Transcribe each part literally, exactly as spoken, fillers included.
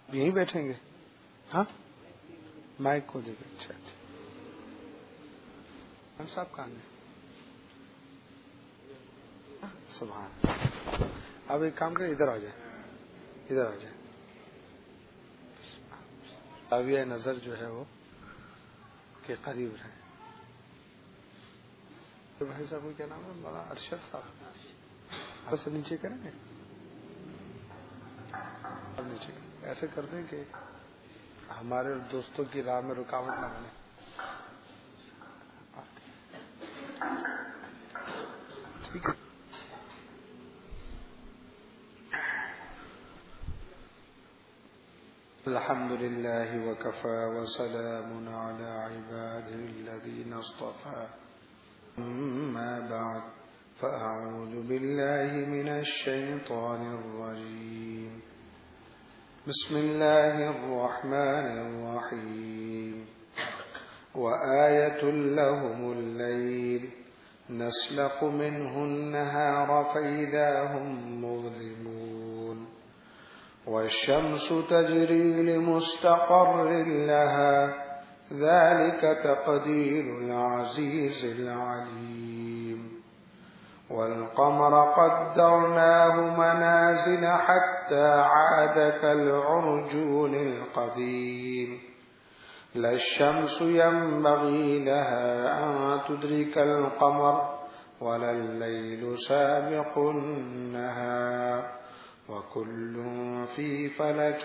یہیں بیٹھیں گے؟ ہاں مائک کو دے گا. اچھا اچھا خان صاحب کہاں گئے؟ سبحان. اب ایک کام کریں، ادھر آ جائیں، ادھر آ جائیں. زاویہ نظر جو ہے وہ کے قریب رہے. تو بھائی صاحب کو کیا نام ہے؟ بڑا ارشد صاحب. بس نیچے کریں گے، اب نیچے کریں. ایسے کر دیں کہ ہمارے دوستوں کی راہ میں رکاوٹ نہ بنے. ٹھیک ہے. الحمد لله وكفى وسلام على عباده الذين اصطفى أما بعد فأعوذ بالله من الشيطان الرجيم بسم الله الرحمن الرحيم وآية لهم الليل نسلخ منه النهار فإذا هم مظلمون والشمس تجري لمستقر لها ذلك تقدير العزيز العليم والقمر قدرناه منازل حتى عاد كالعرجون القديم لا الشمس ينبغي لها أن تدرك القمر ولا الليل سابق النهار وكل في فلك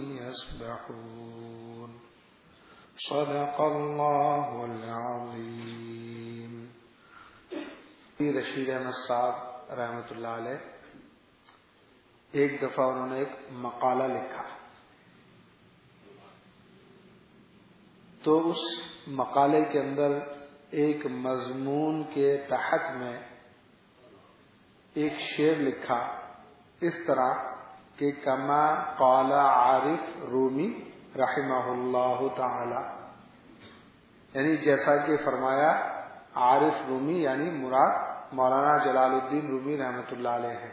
يسبحون صدق الله العظيم. رشید احمد صاحب رحمۃ اللہ علیہ ایک دفعہ انہوں نے ایک مقالہ لکھا، تو اس مقالے کے اندر ایک مضمون کے تحت میں ایک شعر لکھا اس طرح کہ کما قال عارف رومی رحمہ اللہ تعالی، یعنی جیسا کہ فرمایا عارف رومی یعنی مراد مولانا جلال الدین رومی رحمۃ اللہ علیہ ہے.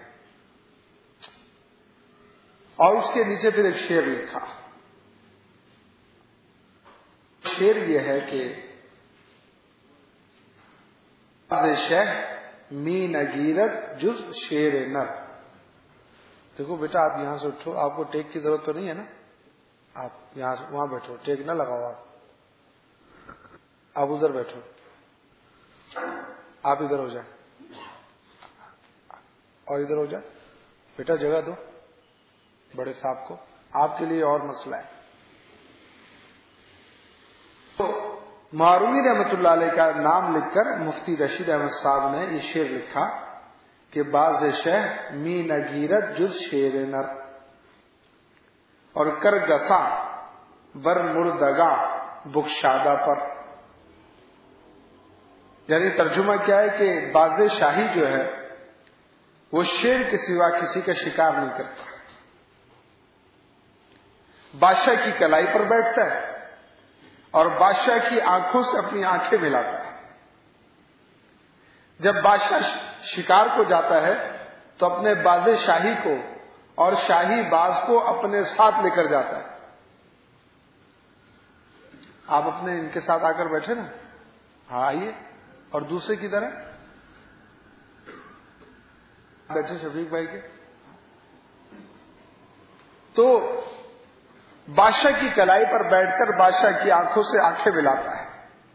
اور اس کے نیچے پھر ایک شعر لکھا. شعر یہ ہے کہ شہ می نگیرت جز شیر نر. دیکھو بیٹا آپ یہاں سے اٹھو، آپ کو ٹیک کی ضرورت تو نہیں ہے نا، آپ یہاں سے وہاں بیٹھو، ٹیک نہ لگاؤ. آپ آپ ادھر بیٹھو، آپ ادھر ہو جائیں اور ادھر ہو جائیں. بیٹا جگہ دو بڑے صاحب کو، آپ کے لیے اور مسئلہ ہے. تو معروی رحمۃ اللہ علیہ کا نام لکھ کر مفتی رشید احمد صاحب نے یہ شعر لکھا کہ باز شہ می نگیرت جز شیر نر اور کر گسا بر مردگا بخشادہ پر. یعنی ترجمہ کیا ہے کہ باز شاہی جو ہے وہ شیر کے سوا کسی کا شکار نہیں کرتا. بادشاہ کی کلائی پر بیٹھتا ہے اور بادشاہ کی آنکھوں سے اپنی آنکھیں ملاتا ہے. جب بادشاہ شکار کو جاتا ہے تو اپنے باز شاہی کو اور شاہی باز کو اپنے ساتھ لے کر جاتا ہے. آپ اپنے ان کے ساتھ آ کر بیٹھے نا، ہاں آئیے. اور دوسرے کی طرح بیٹھے شفیق بھائی کے. تو بادشاہ کی کلائی پر بیٹھ کر بادشاہ کی آنکھوں سے آنکھیں ملاتا ہے.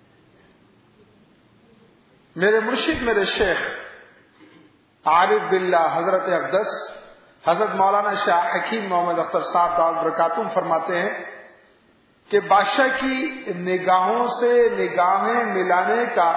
میرے مرشد میرے شیخ عارف باللہ حضرت اقدس حضرت مولانا شاہ حکیم محمد اختر صاحب دعوت برکاتہم فرماتے ہیں کہ بادشاہ کی نگاہوں سے نگاہیں ملانے کا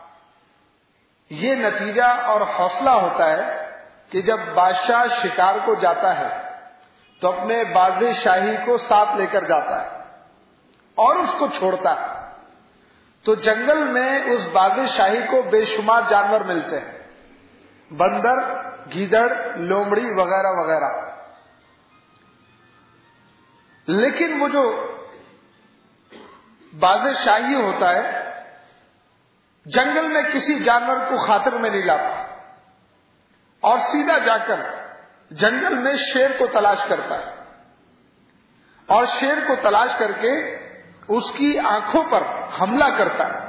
یہ نتیجہ اور حوصلہ ہوتا ہے کہ جب بادشاہ شکار کو جاتا ہے تو اپنے باز شاہی کو ساتھ لے کر جاتا ہے اور اس کو چھوڑتا ہے. تو جنگل میں اس باز شاہی کو بے شمار جانور ملتے ہیں، بندر، گیدڑ، لومڑی وغیرہ وغیرہ. لیکن وہ جو باز شاہی ہوتا ہے جنگل میں کسی جانور کو خاطر میں نہیں لاتا اور سیدھا جا کر جنگل میں شیر کو تلاش کرتا ہے اور شیر کو تلاش کر کے اس کی آنکھوں پر حملہ کرتا ہے.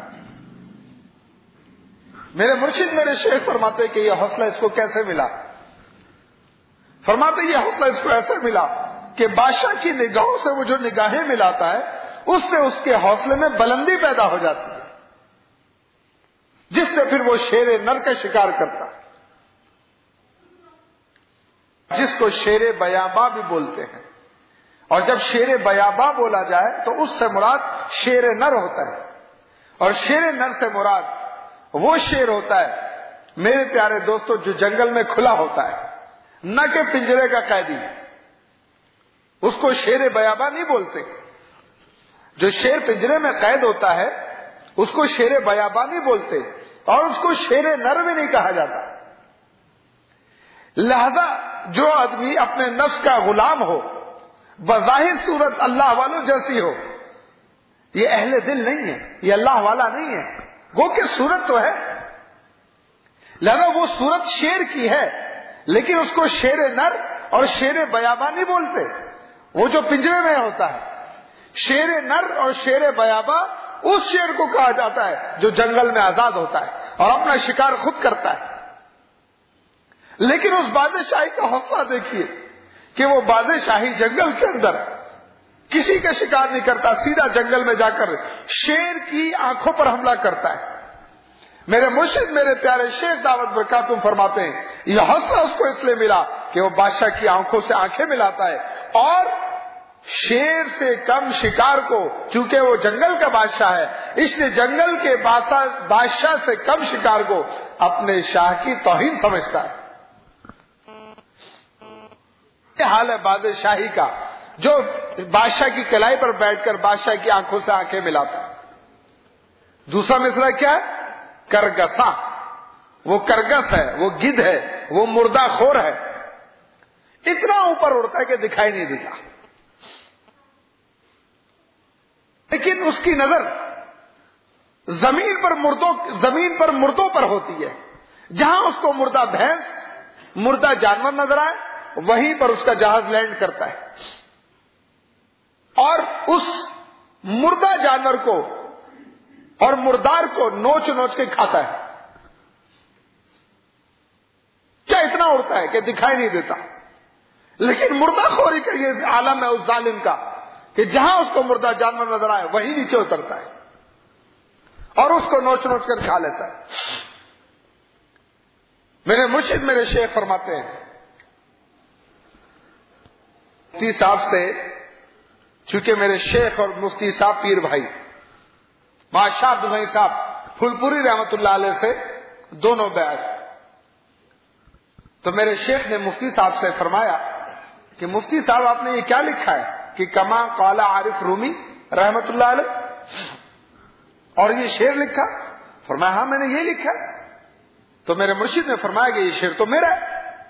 میرے مرشد میرے شیخ فرماتے کہ یہ حوصلہ اس کو کیسے ملا؟ فرماتے یہ حوصلہ اس کو ایسے ملا کہ بادشاہ کی نگاہوں سے وہ جو نگاہیں ملاتا ہے اس سے اس کے حوصلے میں بلندی پیدا ہو جاتی ہے، جس سے پھر وہ شیر نر کا شکار کرتا ہے، جس کو شیر بیاباں بھی بولتے ہیں. اور جب شیر بیاباں بولا جائے تو اس سے مراد شیر نر ہوتا ہے، اور شیر نر سے مراد وہ شیر ہوتا ہے میرے پیارے دوستو جو جنگل میں کھلا ہوتا ہے، نہ کہ پنجرے کا قیدی. اس کو شیر بیاباں نہیں بولتے. جو شیر پنجرے میں قید ہوتا ہے اس کو شیر بیاباں نہیں بولتے، اور اس کو شیر نر بھی نہیں کہا جاتا. لہذا جو آدمی اپنے نفس کا غلام ہو، بظاہر صورت اللہ والوں جیسی ہو، یہ اہل دل نہیں ہے، یہ اللہ والا نہیں ہے. گو کہ صورت تو ہے، لہذا وہ صورت شیر کی ہے، لیکن اس کو شیر نر اور شیر بیاباں نہیں بولتے. وہ جو پنجرے میں ہوتا ہے، شیر نر اور شیر بیاباں اس شیر کو کہا جاتا ہے جو جنگل میں آزاد ہوتا ہے اور اپنا شکار خود کرتا ہے. لیکن اس بادشاہی کا حوصلہ دیکھیے کہ وہ بادشاہی جنگل کے اندر کسی کا شکار نہیں کرتا، سیدھا جنگل میں جا کر شیر کی آنکھوں پر حملہ کرتا ہے. میرے مرشد میرے پیارے شیخ دعوت برکاتہم فرماتے ہیں یہ حوصلہ اس کو اس لیے ملا کہ وہ بادشاہ کی آنکھوں سے آنکھیں ملاتا ہے، اور شیر سے کم شکار کو، چونکہ وہ جنگل کا بادشاہ ہے اس لیے جنگل کے بادشاہ سے کم شکار کو اپنے شاہ کی توہین سمجھتا ہے. یہ حال ہے بادشاہی کا، جو بادشاہ کی کلائی پر بیٹھ کر بادشاہ کی آنکھوں سے آنکھیں ملاتا ہے. دوسرا مسئلہ کیا ہے؟ کرگسا. وہ کرگس ہے، وہ گدھ ہے، وہ مردہ خور ہے، اتنا اوپر اڑتا ہے کہ دکھائی نہیں دیتا، لیکن اس کی نظر زمین پر مردوں زمین پر مردوں پر ہوتی ہے. جہاں اس کو مردہ بھینس، مردہ جانور نظر آئے وہیں پر اس کا جہاز لینڈ کرتا ہے، اور اس مردہ جانور کو اور مردار کو نوچ نوچ کے کھاتا ہے. کیا اتنا اڑتا ہے کہ دکھائی نہیں دیتا، لیکن مردہ خوری کا یہ عالم ہے اس ظالم کا کہ جہاں اس کو مردہ جانور نظر آئے وہیں نیچے اترتا ہے اور اس کو نوچ نوچ کر کھا لیتا ہے. میرے مرشد میرے شیخ فرماتے ہیں مفتی صاحب سے، چونکہ میرے شیخ اور مفتی صاحب پیر بھائی ماشاء عبدالغنی صاحب پھول پوری رحمت اللہ علیہ سے دونوں بیعت، تو میرے شیخ نے مفتی صاحب سے فرمایا کہ مفتی صاحب آپ نے یہ کیا لکھا ہے کہ کما قال عارف رومی رحمت اللہ علیہ، اور یہ شعر لکھا؟ فرمایا ہاں میں نے یہ لکھا. تو میرے مرشد نے فرمایا کہ یہ شعر تو میرا ہے.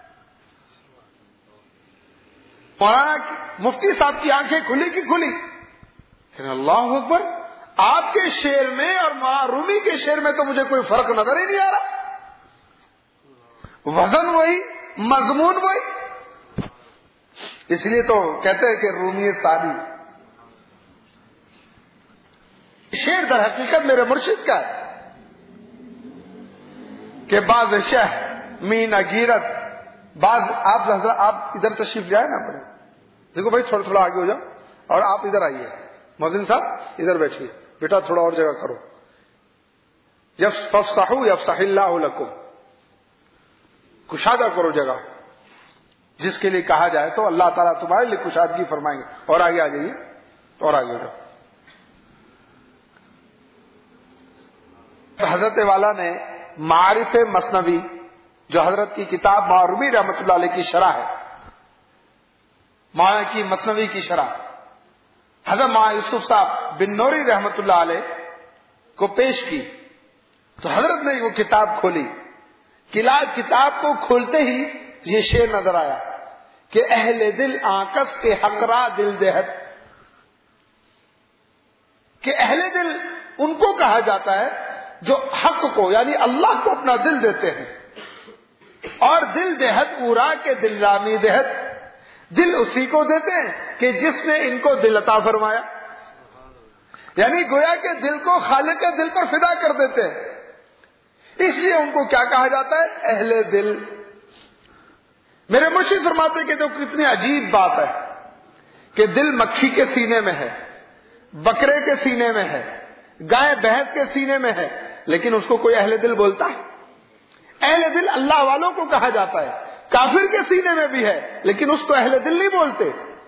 مولانا مفتی صاحب کی آنکھیں کھلی کی کھلی، اللہ اکبر، آپ کے شعر میں اور رومی کے شعر میں تو مجھے کوئی فرق نظر ہی نہیں آ رہا، وزن وہی، مضمون وہی. اس لیے تو کہتے ہیں کہ رومی سادی. شعر در حقیقت میرے مرشد کا ہے کہ بعض شہ مین گیرت، بعض آپ حضرت آپ ادھر تشریف لے آئے نا پڑے، دیکھو بھائی تھوڑا تھوڑا آگے ہو جاؤ اور آپ ادھر آئیے، مؤذن صاحب ادھر بیٹھیے، بیٹا تھوڑا اور جگہ کرو. یفصحوا یفصح اللہ لکم، کشادہ کرو جگہ، جس کے لیے کہا جائے تو اللہ تعالیٰ تمہارے لیے کشادگی فرمائیں گے. اور آگے آ جائیے اور آگے جاؤ. حضرت والا نے معارف مثنوی جو حضرت کی کتاب معرومی رحمت اللہ علیہ کی شرح ہے، مولانا کی مثنوی کی شرح، حضرت مولانا یوسف صاحب بن نوری رحمت اللہ علیہ کو پیش کی تو حضرت نے وہ کتاب کھولی. کتاب کو کھولتے ہی یہ شعر نظر آیا کہ اہل دل آکس کے حقرا دل دہت، کہ اہل دل ان کو کہا جاتا ہے جو حق کو یعنی اللہ کو اپنا دل دیتے ہیں، اور دل دہت پورا کے دل رامی دہت، دل اسی کو دیتے ہیں کہ جس نے ان کو دل عطا فرمایا، یعنی گویا کہ دل کو خالق کے دل پر فدا کر دیتے ہیں، اس لیے ان کو کیا کہا جاتا ہے؟ اہل دل۔ میرے مرشد فرماتے ہیں کہ جو کتنی عجیب بات ہے کہ دل مکھی کے سینے میں ہے، بکرے کے سینے میں ہے، گائے بھینس کے سینے میں ہے، لیکن اس کو کوئی اہل دل بولتا ہے؟ اہل دل اللہ والوں کو کہا جاتا ہے، کافر کے سینے میں بھی ہے لیکن اس کو اہل دل نہیں بولتے،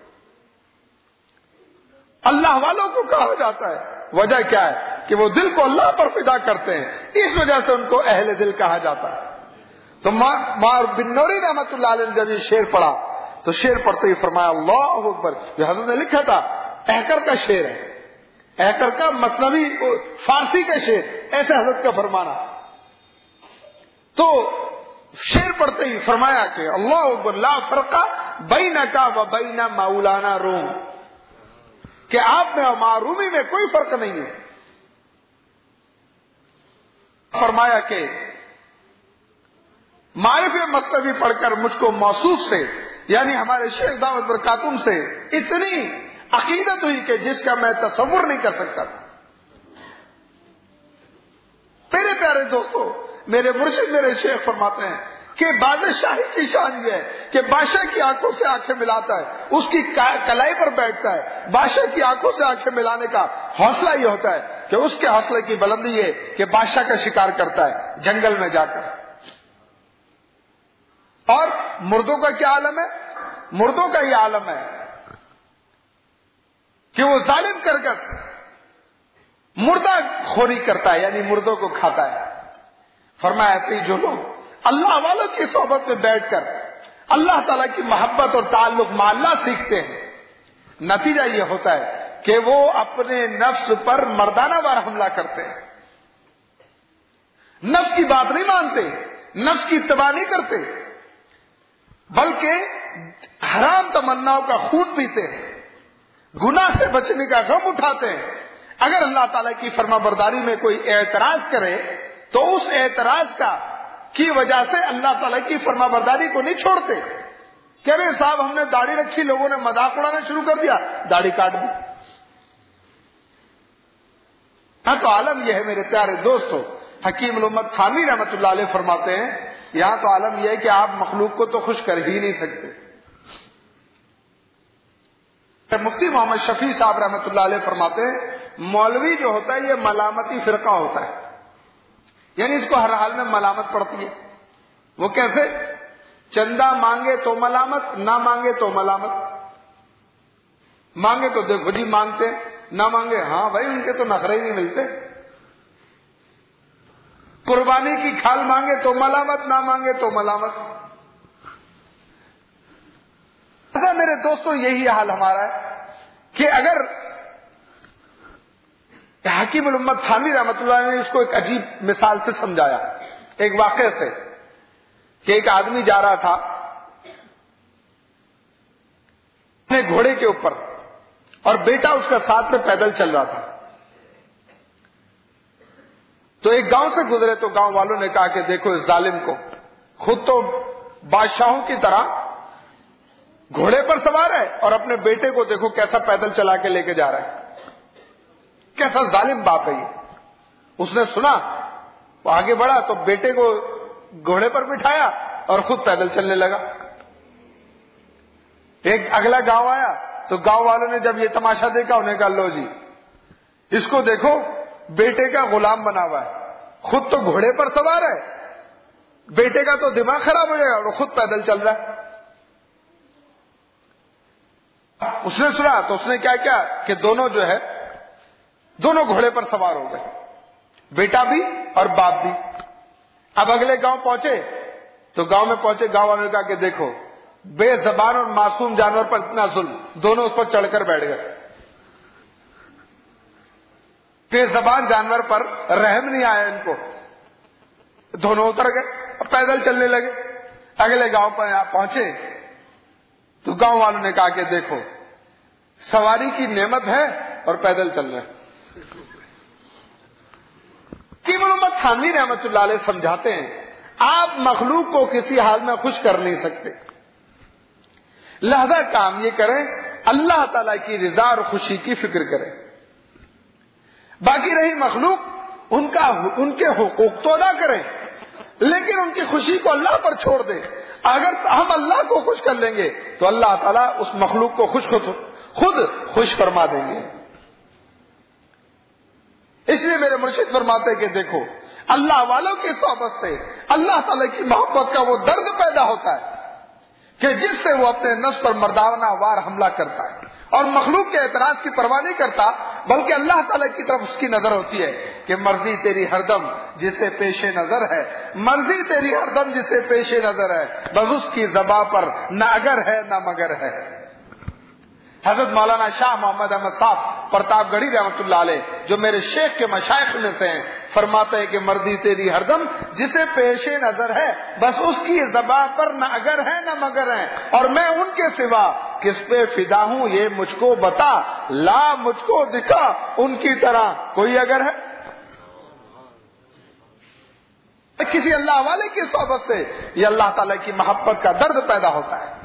اللہ والوں کو کہا جاتا ہے۔ وجہ کیا ہے؟ کہ وہ دل کو اللہ پر فدا کرتے ہیں، اس وجہ سے ان کو اہل دل کہا جاتا ہے۔ تو مار بن نوری رحمت اللہ علیہ نے جب یہ شعر پڑھا تو شعر پڑھتے ہی فرمایا اللہ اکبر، جو حضرت نے لکھا تھا احکر کا شعر ہے، احکر کا مثنوی فارسی کا شعر، ایسے حضرت کا فرمانا۔ تو شعر پڑھتے ہی فرمایا کہ اللہ اکبر لا فرق بینک و بین مولانا روم، کہ آپ میں اور معرومی میں کوئی فرق نہیں ہے۔ فرمایا کہ معرف مصطفی پڑھ کر مجھ کو موصوف سے، یعنی ہمارے شیخ دعوت برکاتم سے اتنی عقیدت ہوئی کہ جس کا میں تصور نہیں کر سکتا تھا۔ میرے پیارے دوستو، میرے مرشد میرے شیخ فرماتے ہیں کہ بادشاہی کی شان یہ ہے کہ بادشاہ کی آنکھوں سے آنکھیں ملاتا ہے، اس کی کلائی پر بیٹھتا ہے، بادشاہ کی آنکھوں سے آنکھیں ملانے کا حوصلہ یہ ہوتا ہے کہ اس کے حوصلے کی بلندی ہے کہ بادشاہ کا شکار کرتا ہے جنگل میں جا کر۔ اور مردوں کا کیا عالم ہے؟ مردوں کا یہ عالم ہے کہ وہ ظالم کرکس مردہ خوری کرتا ہے، یعنی مردوں کو کھاتا ہے۔ فرمایا ایسے ہی جو لوگ اللہ والوں کی صحبت میں بیٹھ کر اللہ تعالیٰ کی محبت اور تعلق مع اللہ سیکھتے ہیں، نتیجہ یہ ہوتا ہے کہ وہ اپنے نفس پر مردانہ وار حملہ کرتے ہیں، نفس کی بات نہیں مانتے، نفس کی اتباع نہیں کرتے، بلکہ حرام تمناؤں کا خون پیتے ہیں، گناہ سے بچنے کا غم اٹھاتے ہیں۔ اگر اللہ تعالیٰ کی فرما برداری میں کوئی اعتراض کرے تو اس اعتراض کا کی وجہ سے اللہ تعالیٰ کی فرما برداری کو نہیں چھوڑتے کہ ارے صاحب ہم نے داڑھی رکھی، لوگوں نے مذاق اڑانا شروع کر دیا، داڑھی کاٹ دی۔ ہاں تو عالم یہ ہے میرے پیارے دوستو، حکیم الامت تھانوی رحمت اللہ علیہ فرماتے ہیں یہاں تو عالم یہ ہے کہ آپ مخلوق کو تو خوش کر ہی نہیں سکتے۔ مفتی محمد شفیع صاحب رحمت اللہ علیہ فرماتے ہیں مولوی جو ہوتا ہے یہ ملامتی فرقہ ہوتا ہے، یعنی اس کو ہر حال میں ملامت پڑتی ہے۔ وہ کیسے؟ چندہ مانگے تو ملامت، نہ مانگے تو ملامت۔ مانگے تو دیکھو جی مانگتے، نہ مانگے ہاں بھائی ان کے تو نخرے ہی نہیں ملتے۔ قربانی کی کھال مانگے تو ملامت، نہ مانگے تو ملامت۔ ایسا میرے دوستوں یہی حال ہمارا ہے کہ اگر حکیم الامت تھانوی رحمت اللہ نے اس کو ایک عجیب مثال سے سمجھایا، ایک واقعے سے، کہ ایک آدمی جا رہا تھا اپنے گھوڑے کے اوپر اور بیٹا اس کا ساتھ میں پیدل چل رہا تھا۔ تو ایک گاؤں سے گزرے تو گاؤں والوں نے کہا کہ دیکھو اس ظالم کو، خود تو بادشاہوں کی طرح گھوڑے پر سوار ہے اور اپنے بیٹے کو دیکھو کیسا پیدل چلا کے لے کے جا رہا ہے، کیسا ظالم باپ ہے یہ۔ اس نے سنا، وہ آگے بڑھا تو بیٹے کو گھوڑے پر بٹھایا اور خود پیدل چلنے لگا۔ ایک اگلا گاؤں آیا تو گاؤں والوں نے جب یہ تماشا دیکھا انہیں کہا لو جی اس کو دیکھو بیٹے کا غلام بنا ہوا ہے، خود تو گھوڑے پر سوار ہے، بیٹے کا تو دماغ خراب ہو جائے گا اور خود پیدل چل رہا ہے۔ اس نے سنا تو اس نے کیا کیا کہ دونوں جو ہے دونوں گھوڑے پر سوار ہو گئے، بیٹا بھی اور باپ بھی۔ اب اگلے گاؤں پہنچے تو گاؤں میں پہنچے، گاؤں والوں نے کہا کہ دیکھو بے زبان اور معصوم جانور پر اتنا ظلم، دونوں اس پر چڑھ کر بیٹھ گئے۔ بے زبان جانور پر رحم نہیں آیا ان کو، دونوں اتر گئے، پیدل چلنے لگے۔ اگلے گاؤں پر پہنچے تو گاؤں والوں نے کہا کہ دیکھو سواری کی نعمت ہے اور پیدل چل رہے ہیں۔ حکیم الامت تھانوی رحمت اللہ علیہ سمجھاتے ہیں آپ مخلوق کو کسی حال میں خوش کر نہیں سکتے، لہذا کام یہ کریں اللہ تعالیٰ کی رضا اور خوشی کی فکر کریں. باقی رہی مخلوق ان کا ان کے حقوق تو ادا کریں لیکن ان کی خوشی کو اللہ پر چھوڑ دیں. اگر ہم اللہ کو خوش کر لیں گے تو اللہ تعالیٰ اس مخلوق کو خوش خود خود خوش فرما دیں گے. اس لیے میرے مرشد فرماتے ہیں کہ دیکھو اللہ والوں کی صحبت سے اللہ تعالیٰ کی محبت کا وہ درد پیدا ہوتا ہے کہ جس سے وہ اپنے نفس پر مردانہ وار حملہ کرتا ہے اور مخلوق کے اعتراض کی پرواہ نہیں کرتا بلکہ اللہ تعالیٰ کی طرف اس کی نظر ہوتی ہے کہ مرضی تیری ہردم جسے پیش نظر ہے، مرضی تیری ہردم جسے پیش نظر ہے، بس اس کی زباں پر نہ اگر ہے نہ مگر ہے. حضرت مولانا شاہ محمد احمد صاحب پرتاپ گڑھی رحمۃ اللہ علیہ جو میرے شیخ کے مشائخ میں سے ہیں فرماتے ہیں کہ مرضی تیری ہردم جسے پیش نظر ہے بس اس کی زبان پر نہ اگر ہے نہ مگر ہے، اور میں ان کے سوا کس پہ فدا ہوں یہ مجھ کو بتا، لا مجھ کو دکھا ان کی طرح کوئی اگر ہے. کسی اللہ والے کی صحبت سے یہ اللہ تعالی کی محبت کا درد پیدا ہوتا ہے.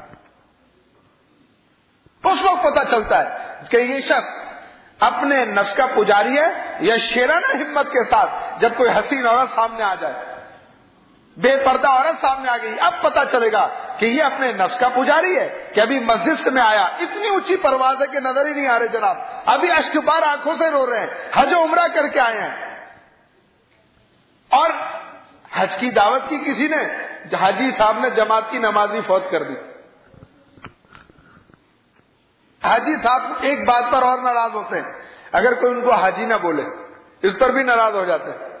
اس وقت پتہ چلتا ہے کہ یہ شخص اپنے نفس کا پجاری ہے یا شیرانہ ہمت کے ساتھ جب کوئی حسین عورت سامنے آ جائے، بے پردہ عورت سامنے آ گئی، اب پتہ چلے گا کہ یہ اپنے نفس کا پجاری ہے کہ ابھی مسجد سے میں آیا اتنی اونچی پرواز ہے کہ نظر ہی نہیں آ رہے جناب، ابھی اشک بار آنکھوں سے رو رہے ہیں، حج و عمرہ کر کے آئے ہیں. اور حج کی دعوت کی کسی نے، حاجی صاحب نے جماعت کی نمازی فوت کر دی. حاجی صاحب ایک بات پر اور ناراض ہوتے ہیں، اگر کوئی ان کو حاجی نہ بولے اس پر بھی ناراض ہو جاتے ہیں.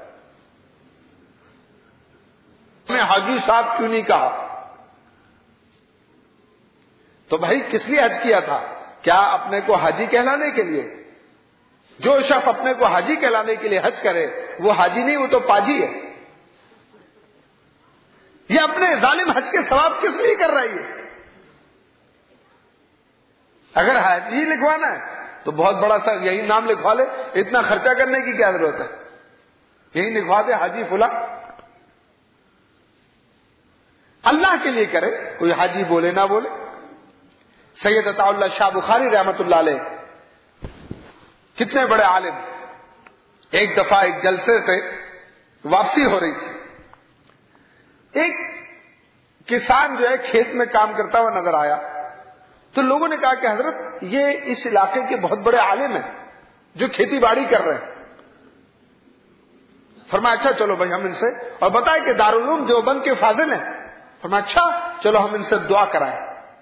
میں حاجی صاحب کیوں نہیں کہا؟ تو بھائی کس لیے حج کیا تھا؟ کیا اپنے کو حاجی کہلانے کے لیے؟ جو شخص اپنے کو حاجی کہلانے کے لیے حج کرے وہ حاجی نہیں، وہ تو پاجی ہے. یہ اپنے ظالم حج کے ثواب کس لیے کر رہی ہے؟ اگر حاجی لکھوانا ہے تو بہت بڑا سا یہی نام لکھوا لے، اتنا خرچہ کرنے کی کیا ضرورت ہے؟ یہی لکھوا دے حاجی فلاں. اللہ کے لیے کرے، کوئی حاجی بولے نہ بولے. سید عطا اللہ شاہ بخاری رحمت اللہ علیہ کتنے بڑے عالم، ایک دفعہ ایک جلسے سے واپسی ہو رہی تھی، ایک کسان جو ہے کھیت میں کام کرتا ہوا نظر آیا. تو لوگوں نے کہا کہ حضرت یہ اس علاقے کے بہت بڑے عالم ہیں جو کھیتی باڑی کر رہے ہیں. فرمایا اچھا چلو بھائی ہم ان سے، اور بتایا کہ دارالعلوم دیوبند کے فاضل ہیں. فرمایا اچھا چلو ہم ان سے دعا کرائیں.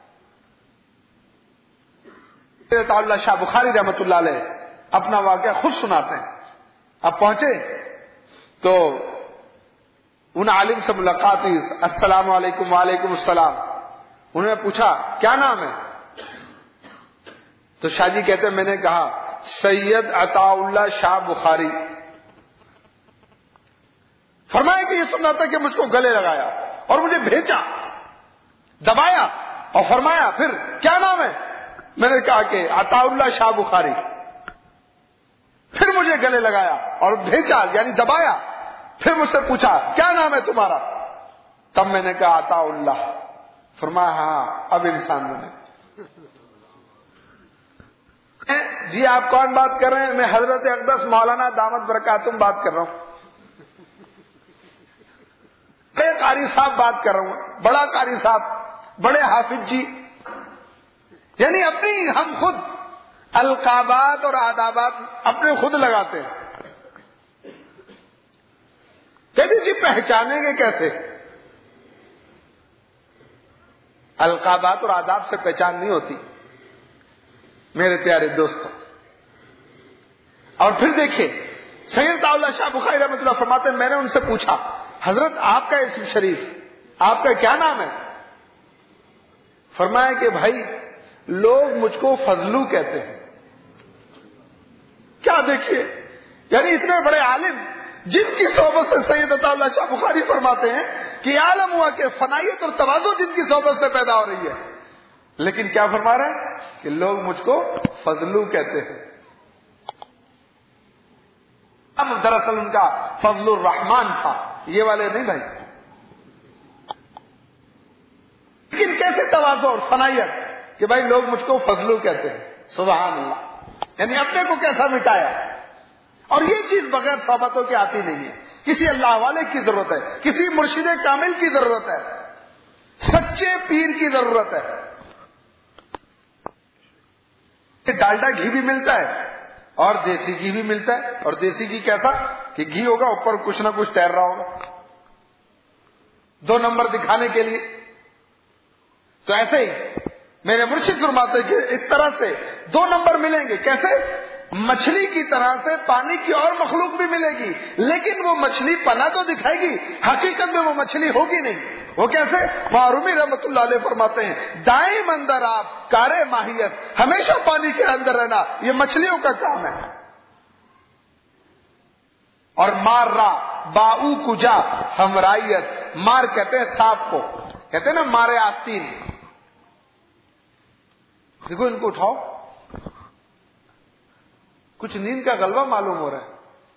اللہ شاہ بخاری رحمت اللہ علیہ اپنا واقعہ خود سناتے ہیں. اب پہنچے تو ان عالم سے ملاقات ہوئی، السلام علیکم. وعلیکم السلام. انہوں نے پوچھا کیا نام ہے؟ تو شاہ جی کہتے ہیں میں نے کہا سید عطا اللہ شاہ بخاری. فرمایا کہ یہ سننا تھا کہ مجھ کو گلے لگایا اور مجھے بھیجا، دبایا اور فرمایا پھر کیا نام ہے؟ میں نے کہا کہ عطا اللہ شاہ بخاری. پھر مجھے گلے لگایا اور بھیجا یعنی دبایا. پھر مجھ سے پوچھا کیا نام ہے تمہارا؟ تب میں نے کہا عطا اللہ. فرمایا ہاں اب انسان بنے. جی آپ کون بات کر رہے ہیں؟ میں حضرت اقدس مولانا دامت برکاتہم بات کر رہا ہوں. بڑے قاری صاحب بات کر رہا ہوں، بڑا قاری صاحب، بڑے حافظ جی. یعنی اپنی ہم خود القابات اور آدابات اپنے خود لگاتے ہیں. کہتے جی پہچانیں گے کیسے؟ القابات اور آداب سے پہچان نہیں ہوتی میرے پیارے دوستوں. اور پھر دیکھیں سید اللہ شاہ بخاری رحمۃ اللہ فرماتے ہیں میں نے ان سے پوچھا حضرت آپ کا اسم شریف آپ کا کیا نام ہے؟ فرمایا کہ بھائی لوگ مجھ کو فضلو کہتے ہیں. کیا دیکھیے، یعنی اتنے بڑے عالم جن کی صحبت سے سید عطا اللہ شاہ بخاری فرماتے ہیں کہ عالم ہوا کہ فنائیت اور تواضع جن کی صحبت سے پیدا ہو رہی ہے، لیکن کیا فرما رہے ہیں کہ لوگ مجھ کو فضلو کہتے ہیں. اب دراصل ان کا فضل الرحمان تھا، یہ والے نہیں بھائی. لیکن کیسے تواضع اور فنائیت؟ کہ بھائی لوگ مجھ کو فضلو کہتے ہیں. سبحان اللہ. یعنی اپنے کو کیسا مٹایا. اور یہ چیز بغیر صحبتوں کے آتی نہیں ہے. کسی اللہ والے کی ضرورت ہے, کسی مرشد کامل کی ضرورت ہے, سچے پیر کی ضرورت ہے. ڈالڈا گھی بھی ملتا ہے اور دیسی گھی بھی ملتا ہے. اور دیسی گھی کیسا کہ گھی ہوگا اوپر کچھ نہ کچھ تیر رہا ہوگا, دو نمبر دکھانے کے لیے. تو ایسے ہی میرے مرشد فرماتے کہ اس طرح سے دو نمبر ملیں گے. کیسے؟ مچھلی کی طرح سے پانی کی اور مخلوق بھی ملے گی, لیکن وہ مچھلی پنا تو دکھائے گی, حقیقت میں وہ مچھلی ہوگی نہیں. وہ کیسے؟ معرومی رحمت اللہ علیہ فرماتے ہیں دائم اندر آپ کارے ماہیت, ہمیشہ پانی کے اندر رہنا, یہ مچھلیوں کا کام ہے. اور مار را باؤ کجا ہمرائیت, مار کہتے ہیں سانپ کو, کہتے ہیں نا مارے آستین. دیکھو ان کو اٹھاؤ, کچھ نیند کا غلبہ معلوم ہو رہا ہے.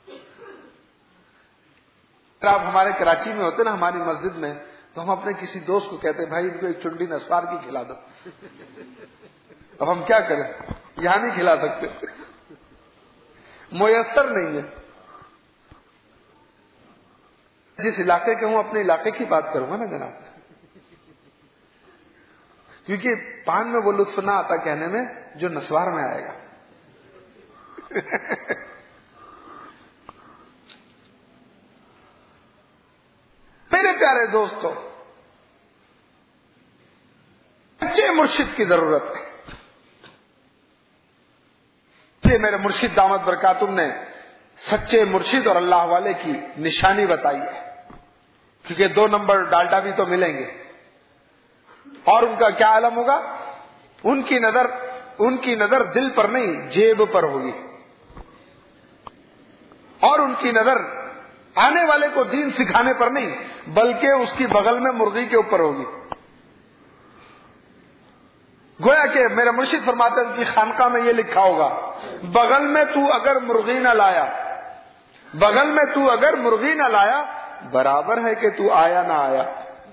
آپ ہمارے کراچی میں ہوتے نا ہماری مسجد میں, تو ہم اپنے کسی دوست کو کہتے بھائی ان کو ایک چنڈی نسوار کی کھلا دو. اب ہم کیا کریں, یہاں نہیں کھلا سکتے, میسر نہیں ہے. جس علاقے کے ہوں اپنے علاقے کی بات کروں گا نا جناب, کیونکہ پان میں وہ لطف نہ آتا کہنے میں جو نسوار میں آئے گا. میرے پیارے دوستو, سچے مرشد کی ضرورت ہے. یہ میرے مرشد دامت برکاتہم نے سچے مرشد اور اللہ والے کی نشانی بتائی ہے. کیونکہ دو نمبر ڈالٹا بھی تو ملیں گے, اور ان کا کیا عالم ہوگا؟ ان کی نظر ان کی نظر دل پر نہیں جیب پر ہوگی, اور ان کی نظر آنے والے کو دین سکھانے پر نہیں بلکہ اس کی بغل میں مرغی کے اوپر ہوگی. گویا کہ میرے مرشد فرماتے ہیں ان کی خانقاہ میں یہ لکھا ہوگا, بغل میں تو اگر مرغی نہ لایا بغل میں تو اگر مرغی نہ لایا برابر ہے کہ تو آیا نہ آیا.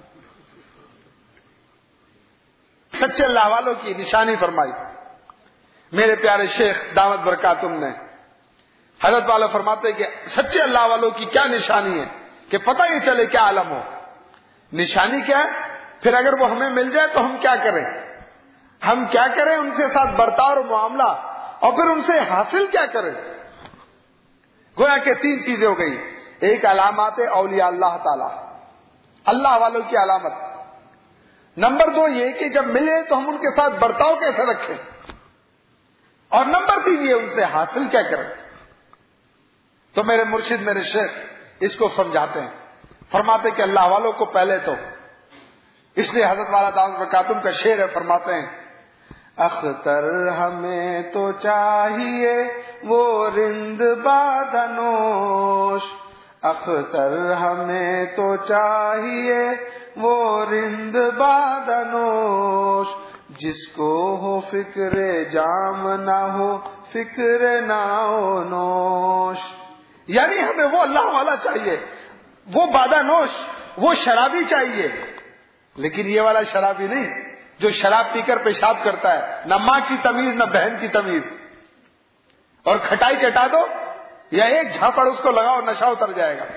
سچے اللہ والوں کی نشانی فرمائی میرے پیارے شیخ دامت برکاتہم نے. حضرت والا فرماتے کہ سچے اللہ والوں کی کیا نشانی ہے کہ پتہ ہی چلے کیا عالم ہو. نشانی کیا ہے؟ پھر اگر وہ ہمیں مل جائے تو ہم کیا کریں ہم کیا کریں ان کے ساتھ برتاؤ اور معاملہ, اور پھر ان سے حاصل کیا کریں. گویا کہ تین چیزیں ہو گئی. ایک علامات اولیاء اللہ تعالی, اللہ والوں کی علامت. نمبر دو یہ کہ جب ملے تو ہم ان کے ساتھ برتاؤ کیسے رکھیں, اور نمبر تین یہ ان سے حاصل کیا کریں. تو میرے مرشد میرے شیخ اس کو سمجھاتے ہیں, فرماتے کہ اللہ والوں کو پہلے تو, اس لیے حضرت والا دامت برکاتہم کا شعر ہے, فرماتے ہیں اختر ہمیں تو چاہیے وہ رند بادنوش, اختر ہمیں تو چاہیے وہ رند بادنوش, جس کو ہو فکر جام نہ ہو فکر ناو نوش. یعنی ہمیں وہ اللہ والا چاہیے, وہ بادنوش, وہ شرابی چاہیے, لیکن یہ والا شرابی نہیں جو شراب پی کر پیشاب کرتا ہے, نہ ماں کی تمیز نہ بہن کی تمیز, اور کھٹائی چٹا دو یا ایک جھاپڑ اس کو لگاؤ نشہ اتر جائے گا.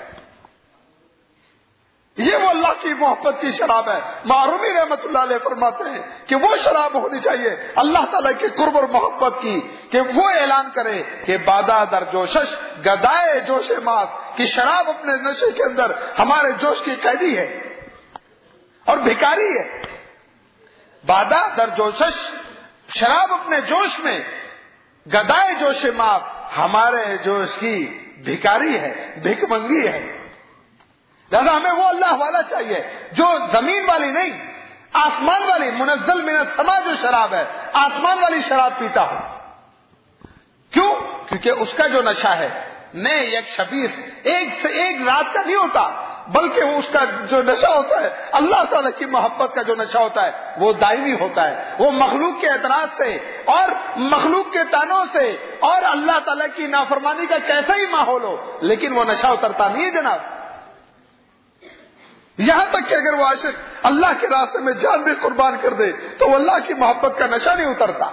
یہ وہ اللہ کی محبت کی شراب ہے. معرومی رحمت اللہ علیہ فرماتے ہیں کہ وہ شراب ہونی چاہیے اللہ تعالیٰ کے قرب اور محبت کی, کہ وہ اعلان کرے کہ بادا در جوشش گدائے جوش ماس, کہ شراب اپنے نشے کے اندر ہمارے جوش کی قیدی ہے اور بھکاری ہے. بادا در جوشش, شراب اپنے جوش میں, گدائے جوش ماس, ہمارے جوش کی بھکاری ہے, بھک منگی ہے. لہذا ہمیں وہ اللہ والا چاہیے جو زمین والی نہیں, آسمان والی, منزل من السما جو شراب ہے, آسمان والی شراب پیتا ہو. کیوں؟ کیونکہ اس کا جو نشہ ہے نہیں ایک شبیس ایک سے ایک رات کا نہیں ہوتا, بلکہ اس کا جو نشہ ہوتا ہے اللہ تعالیٰ کی محبت کا جو نشہ ہوتا ہے وہ دائمی ہوتا ہے. وہ مخلوق کے اعتراض سے اور مخلوق کے تانوں سے اور اللہ تعالیٰ کی نافرمانی کا کیسا ہی ماحول ہو, لیکن وہ نشہ اترتا نہیں ہے جناب. یہاں تک کہ اگر وہ عاشق اللہ کے راستے میں جان بھی قربان کر دے تو وہ اللہ کی محبت کا نشہ نہیں اترتا.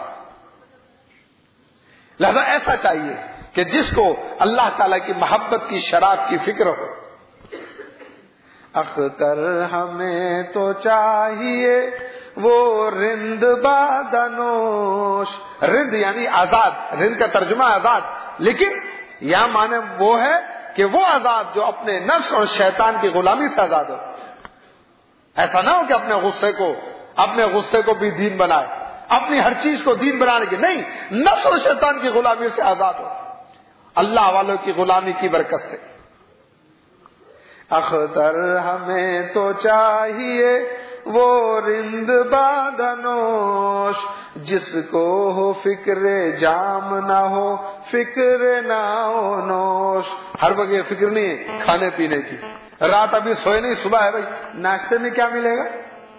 لہذا ایسا چاہیے کہ جس کو اللہ تعالی کی محبت کی شراب کی فکر ہو. اختر ہمیں تو چاہیے وہ رند بادنوش. رند یعنی آزاد, رند کا ترجمہ آزاد, لیکن یہاں معنی وہ ہے کہ وہ آزاد جو اپنے نفس اور شیطان کی غلامی سے آزاد ہو. ایسا نہ ہو کہ اپنے غصے کو اپنے غصے کو بھی دین بنائے, اپنی ہر چیز کو دین بنانے کی نہیں, نفس اور شیطان کی غلامی سے آزاد ہو اللہ والوں کی غلامی کی برکت سے. اختر ہمیں تو چاہیے وہ رند بادنوش جس کو ہو فکر جام نہ ہو فکر نہ ہو نوش. ہر وقت یہ فکر نہیں ہے کھانے پینے کی, رات ابھی سوئے نہیں, صبح ہے بھائی ناشتے میں کیا ملے گا,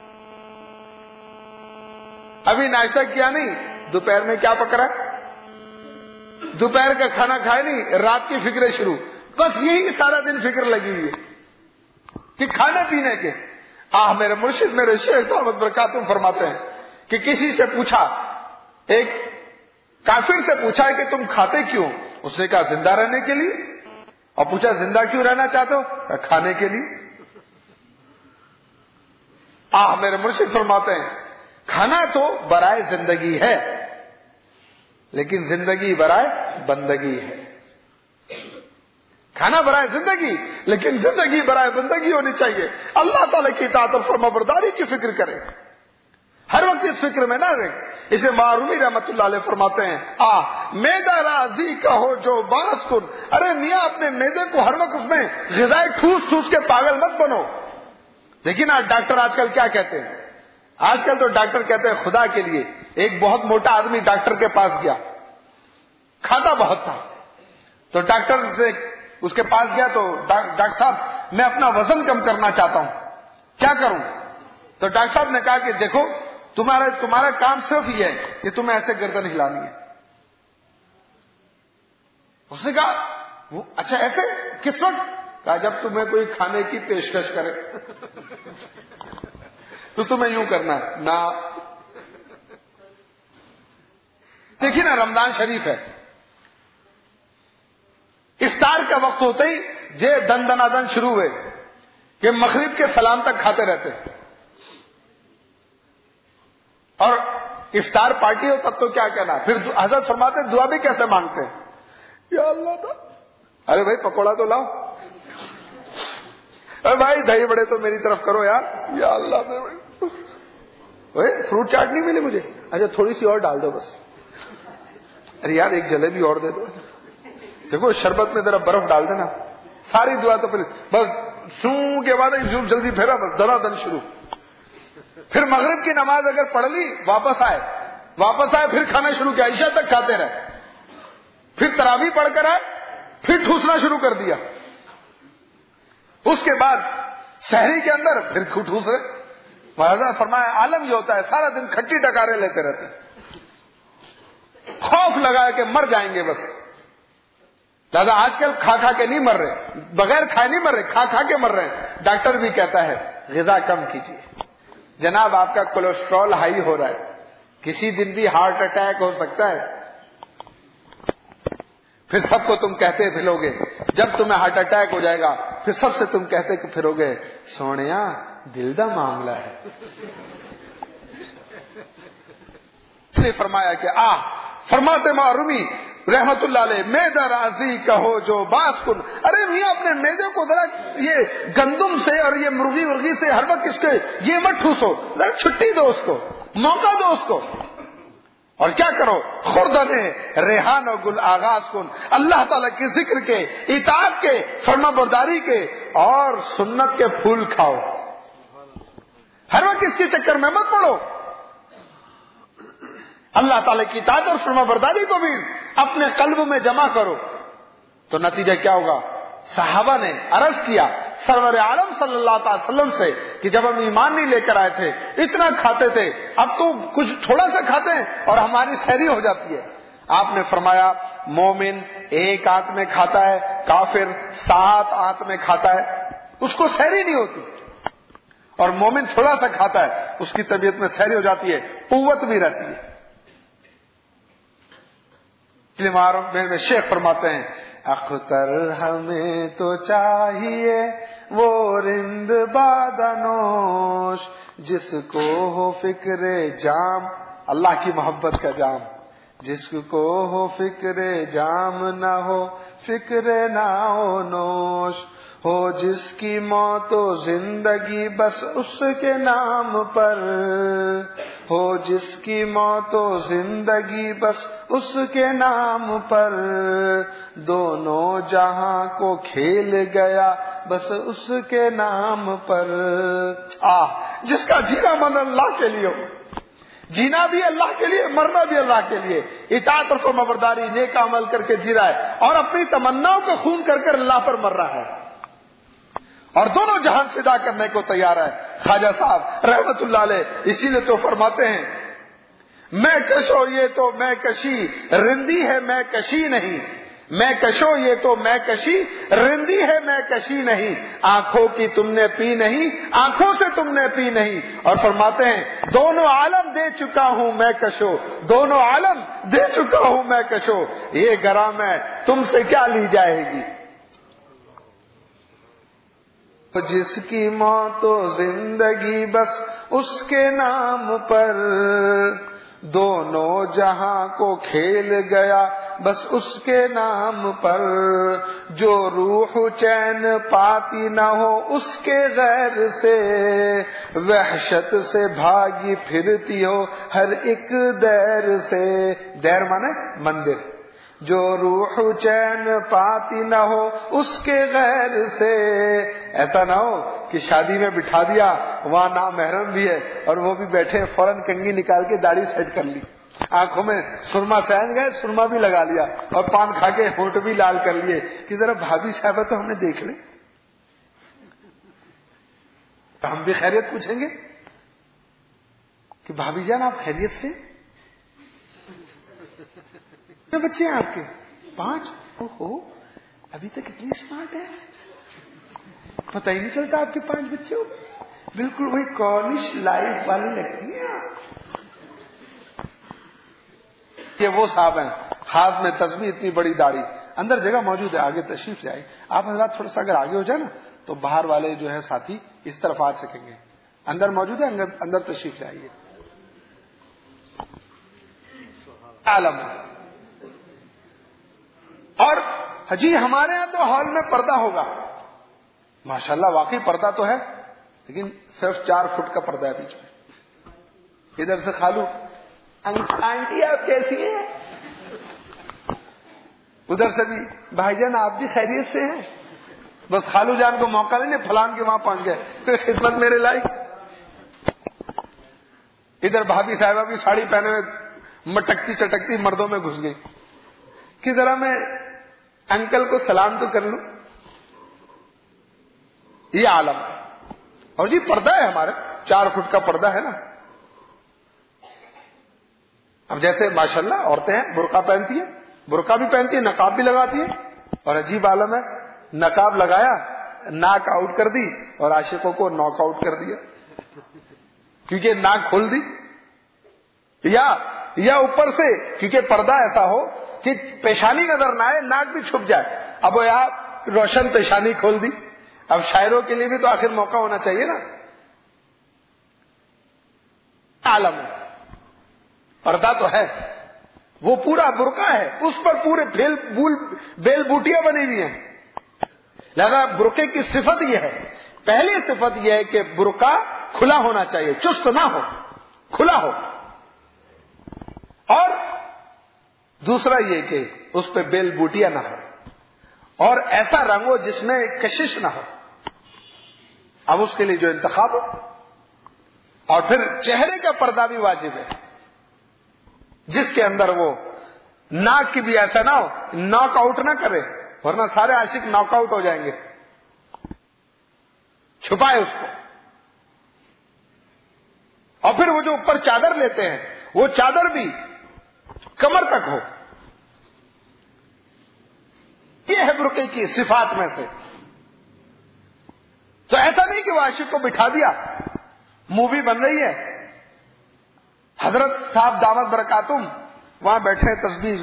ابھی ناشتہ کیا نہیں, دوپہر میں کیا پکڑا, دوپہر کا کھانا کھائے نہیں, رات کی فکریں شروع. بس یہی سارا دن فکر لگی ہوئی ہے کہ کھانے پینے کے. آہ میرے مرشد میرے شیخ دعوت برکاتہم فرماتے ہیں کہ کسی سے پوچھا, ایک کافر سے پوچھا ہے کہ تم کھاتے کیوں؟ اس نے کہا زندہ رہنے کے لیے. اور پوچھا زندہ کیوں رہنا چاہتے ہو؟ کھانے کے لیے. آہ میرے مرشد فرماتے ہیں کھانا تو برائے زندگی ہے لیکن زندگی برائے بندگی ہے. کھانا برائے زندگی لیکن زندگی برائے بندگی ہونی چاہیے. اللہ تعالی کی اطاعت اور فرما برداری کی فکر کرے, ہر وقت اس فکر میں نہ رہے. اسے معرومی رحمت اللہ علیہ فرماتے ہیں آ میدا راضی کا ہو جو باس کن. ارے میاں اپنے میدے کو ہر وقت اس میں غذائیں ٹھوس ٹھوس کے پاگل مت بنو. لیکن آج ڈاکٹر آج کل کیا کہتے ہیں, آج کل تو ڈاکٹر کہتے ہیں خدا کے لیے. ایک بہت موٹا آدمی ڈاکٹر کے پاس گیا, کھاتا بہت تھا, تو ڈاکٹر سے اس کے پاس گیا تو ڈاکٹر صاحب میں اپنا وزن کم کرنا چاہتا ہوں, کیا کروں؟ تو ڈاکٹر صاحب نے کہا کہ دیکھو تمہارا تمہارا کام صرف یہ ہے کہ تمہیں ایسے گردن ہلانی ہے. اس نے کہا وہ اچھا ایسے کس وقت؟ کہا جب تمہیں کوئی کھانے کی پیشکش کرے تو تمہیں یوں کرنا ہے نا. دیکھیے نا رمضان شریف ہے, افطار کا وقت ہوتے ہی جے دن دنا دن شروع ہوئے کہ مغرب کے سلام تک کھاتے رہتے, اور افطار پارٹی ہو تب تو کیا کہنا. پھر حضرت فرماتے دعا بھی کیسے مانگتے ہیں, یا اللہ دا ارے بھائی پکوڑا تو لاؤ, ارے بھائی دہی بڑے تو میری طرف کرو یار, یا اللہ فروٹ چاٹ نہیں ملی مجھے, اچھا تھوڑی سی اور ڈال دو بس, ارے یار ایک جلیبی اور دے دو, دیکھو شربت میں ذرا برف ڈال دینا. ساری دعا تو پھر بس سو کے بعد جلدی پھیرا بس دنا دن شروع. پھر مغرب کی نماز اگر پڑھ لی واپس آئے واپس آئے پھر کھانا شروع کیا, عشاء تک کھاتے رہے. پھر تراویح پڑھ کر آئے پھر ٹھوسنا شروع کر دیا. اس کے بعد سحری کے اندر پھر ٹھوس رہے. حضرت فرمایا عالم یہ ہوتا ہے سارا دن کھٹی ڈکارے لیتے رہتے, خوف لگا کہ مر جائیں گے بس. دادا آج کل کھا کھا کے نہیں مر رہے, بغیر کھائے نہیں مر رہے, کھا کھا کے مر رہے ہیں. ڈاکٹر بھی کہتا ہے غذا کم کیجیے. جناب آپ کا کولیسٹرول ہائی ہو رہا ہے, کسی دن بھی ہارٹ اٹیک ہو سکتا ہے. پھر سب کو تم کہتے پھرو گے, جب تمہیں ہارٹ اٹیک ہو جائے گا پھر سب سے تم کہتے پھرو گے سونیا دل دا معاملہ ہے. اس نے فرمایا کہ آ فرماتے معرومی رحمت اللہ علیہ میدا راضی کہو جو باس کن. ارے میاں اپنے میدے کو ذرا یہ گندم سے اور یہ مرغی ورغی سے ہر وقت اس کے یہ مت ٹھوسو, ذرا چھٹی دو اس کو, موقع دو اس کو. اور کیا کرو خوردنے ریحان و گل آغاز کن. اللہ تعالیٰ کے ذکر کے, اطاعت کے, فرما برداری کے اور سنت کے پھول کھاؤ. ہر وقت اس کے چکر میں مت پڑو. اللہ تعالیٰ کی اطاعت اور فرما برداری کو بھی اپنے قلب میں جمع کرو. تو نتیجہ کیا ہوگا؟ صحابہ نے عرض کیا سرور عالم صلی اللہ تعالی وسلم سے کہ جب ہم ایمان نہیں لے کر آئے تھے اتنا کھاتے تھے, اب تو کچھ تھوڑا سا کھاتے ہیں اور ہماری سحری ہو جاتی ہے. آپ نے فرمایا مومن ایک آنت میں کھاتا ہے, کافر سات آنت میں کھاتا ہے, اس کو سحری نہیں ہوتی. اور مومن تھوڑا سا کھاتا ہے اس کی طبیعت میں سیری ہو جاتی ہے, قوت بھی رہتی ہے. میرے شیخ فرماتے ہیں اختر ہمیں تو چاہیے وہ رند بادنوش جس کو ہو فکر جام, اللہ کی محبت کا جام, جس کو ہو فکر جام نہ ہو فکر ناو نوش, ہو جس کی موت و زندگی بس اس کے نام پر, ہو جس کی موت و زندگی بس اس کے نام پر, دونوں جہاں کو کھیل گیا بس اس کے نام پر. آہ جس کا جینا من اللہ کے لیے ہو, جینا بھی اللہ کے لیے, مرنا بھی اللہ کے لیے, اطاعت اور فرمانبرداری نیک عمل کر کے جی رہا ہے اور اپنی تمناؤں کو خون کر کر اللہ پر مر رہا ہے اور دونوں جہان فدا کرنے کو تیار ہے. خواجہ صاحب رحمت اللہ علیہ اسی لیے تو فرماتے ہیں میں کشو یہ تو میں کشی رندی ہے میں کشی نہیں, میں کشو یہ تو میں کشی رندی ہے میں کشی نہیں, آنکھوں کی تم نے پی نہیں آنکھوں سے تم نے پی نہیں. اور فرماتے ہیں دونوں عالم دے چکا ہوں میں کشو, دونوں عالم دے چکا ہوں میں کشو, یہ گرام ہے تم سے کیا لی جائے گی. جس کی موت و زندگی بس اس کے نام پر, دونوں جہاں کو کھیل گیا بس اس کے نام پر, جو روح چین پاتی نہ ہو اس کے غیر سے, وحشت سے بھاگی پھرتی ہو ہر ایک دیر سے. دیر مانے مندر. جو روح چین پاتی نہ ہو اس کے غیر سے, ایسا نہ ہو کہ شادی میں بٹھا دیا وہاں نامحرم بھی ہے اور وہ بھی بیٹھے, فوراً کنگھی نکال کے داڑھی سیٹ کر لی, آنکھوں میں سرما سہن گئے, سرما بھی لگا لیا اور پان کھا کے ہونٹ بھی لال کر لیے کہ ذرا بھابھی صاحبہ تو ہم نے دیکھ لیں. تو ہم بھی خیریت پوچھیں گے کہ بھابھی جان آپ خیریت سے, بچے ہیں آپ کے پانچ, اوہو ابھی تک اتنی اسمارٹ ہے, پتہ ہی نہیں چلتا آپ کے پانچ بچے ہو, بالکل وہی کالج لائف والی لگتی ہیں آپ. کہ وہ صاحب ہیں ہاتھ میں تسبیح, اتنی بڑی داڑھی, اندر جگہ موجود ہے, آگے تشریف لے آئے. آپ حضرات تھوڑا سا اگر آگے ہو جائے نا تو باہر والے جو ہے ساتھی اس طرف آ سکیں گے, اندر موجود ہے, اندر تشریف لے آئیے. عالم اور جی ہمارے ہاں تو ہال میں پردہ ہوگا, ماشاءاللہ واقعی پردہ تو ہے, لیکن صرف چار فٹ کا پردہ ہے بیچ میں. ادھر سے خالو آنٹی آپ کیسی ہیں, ادھر سے بھی بھائی جان آپ بھی خیریت سے ہیں, بس خالو جان کو موقع لینے پھلان کے وہاں پہنچ گئے, پھر خدمت میرے لائق. ادھر بھابھی صاحبہ بھی ساڑی پہنے ہوئے مٹکتی چٹکتی مردوں میں گھس گئی کہ ذرا میں انکل کو سلام تو کر لوں. یہ عالم. اور جی پردہ ہے ہمارے, چار فٹ کا پردہ ہے نا. اب جیسے ماشاءاللہ عورتیں ہیں برقع پہنتی ہیں, برقع بھی پہنتی ہے, نقاب بھی لگاتی ہے, اور عجیب عالم ہے, نقاب لگایا ناک آؤٹ کر دی اور عاشقوں کو ناک آؤٹ کر دیا کیونکہ ناک کھول دی, یا یا اوپر سے کیونکہ پردہ ایسا ہو کہ پیشانی نظر نہ آئے, ناک بھی چھپ جائے. اب وہ یہاں روشن پیشانی کھول دی. اب شاعروں کے لیے بھی تو آخر موقع ہونا چاہیے نا. عالم ہے, پردہ تو ہے, وہ پورا برقع ہے, اس پر پورے بیل بول بیل بوٹیاں بنی ہوئی ہیں. لہذا برقعے کی صفت یہ ہے, پہلی صفت یہ ہے کہ برقع کھلا ہونا چاہیے, چست نہ ہو, کھلا ہو. اور دوسرا یہ کہ اس پہ بیل بوٹیاں نہ ہو, اور ایسا رنگ ہو جس میں کشش نہ ہو. اب اس کے لیے جو انتخاب ہو, اور پھر چہرے کا پردہ بھی واجب ہے جس کے اندر وہ ناک کی بھی ایسا نہ ہو, ناک آؤٹ نہ کرے, ورنہ سارے عاشق ناک آؤٹ ہو جائیں گے. چھپائے اس کو. اور پھر وہ جو اوپر چادر لیتے ہیں وہ چادر بھی کمر تک ہو. یہ ہے برقعے کی صفات میں سے. تو ایسا نہیں کہ وہ عاشق کو بٹھا دیا مووی بن رہی ہے, حضرت صاحب دعوت برکاتم وہاں بیٹھے تسبیح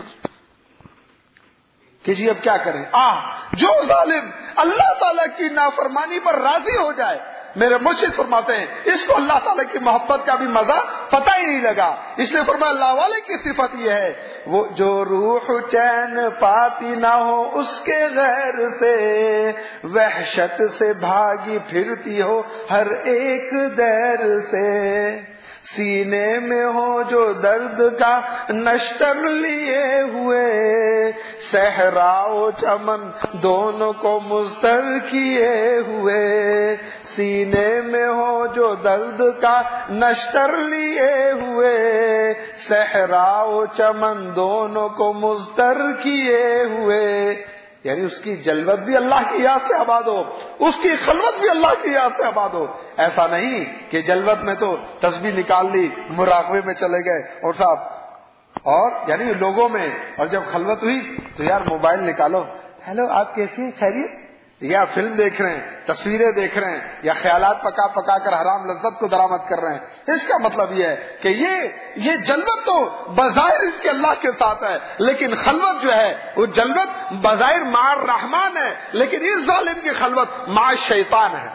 کہ جی اب کیا کریں. آ جو ظالم اللہ تعالیٰ کی نافرمانی پر راضی ہو جائے, میرے مرشد فرماتے ہیں اس کو اللہ تعالیٰ کی محبت کا بھی مزہ پتہ ہی نہیں لگا. اس لیے فرمایا اللہ والے کی صفت یہ ہے, وہ جو روح چین پاتی نہ ہو اس کے غیر سے, وحشت سے بھاگی پھرتی ہو ہر ایک دیر سے, سینے میں ہو جو درد کا نشتر لیے ہوئے, صحرا و چمن دونوں کو مضطر کیے ہوئے, سینے میں ہو جو درد کا نشتر لیے ہوئے, صحرا و چمن دونوں کو مضطر کیے ہوئے. یعنی اس کی جلوت بھی اللہ کی یاد سے آباد ہو, اس کی خلوت بھی اللہ کی یاد سے آباد ہو. ایسا نہیں کہ جلوت میں تو تسبیح نکال لی, مراقبے میں چلے گئے اور صاحب اور یعنی لوگوں میں, اور جب خلوت ہوئی تو یار موبائل نکالو, ہیلو آپ کیسی ہیں, خیریت, یا فلم دیکھ رہے ہیں, تصویریں دیکھ رہے ہیں, یا خیالات پکا پکا کر حرام لذت کو درآمد کر رہے ہیں. اس کا مطلب یہ ہے کہ یہ یہ جلوت تو بظاہر اس کے اللہ کے ساتھ ہے, لیکن خلوت جو ہے وہ جلوت بظاہر مع الرحمان ہے, لیکن اس ظالم کی خلوت مع شیطان ہے,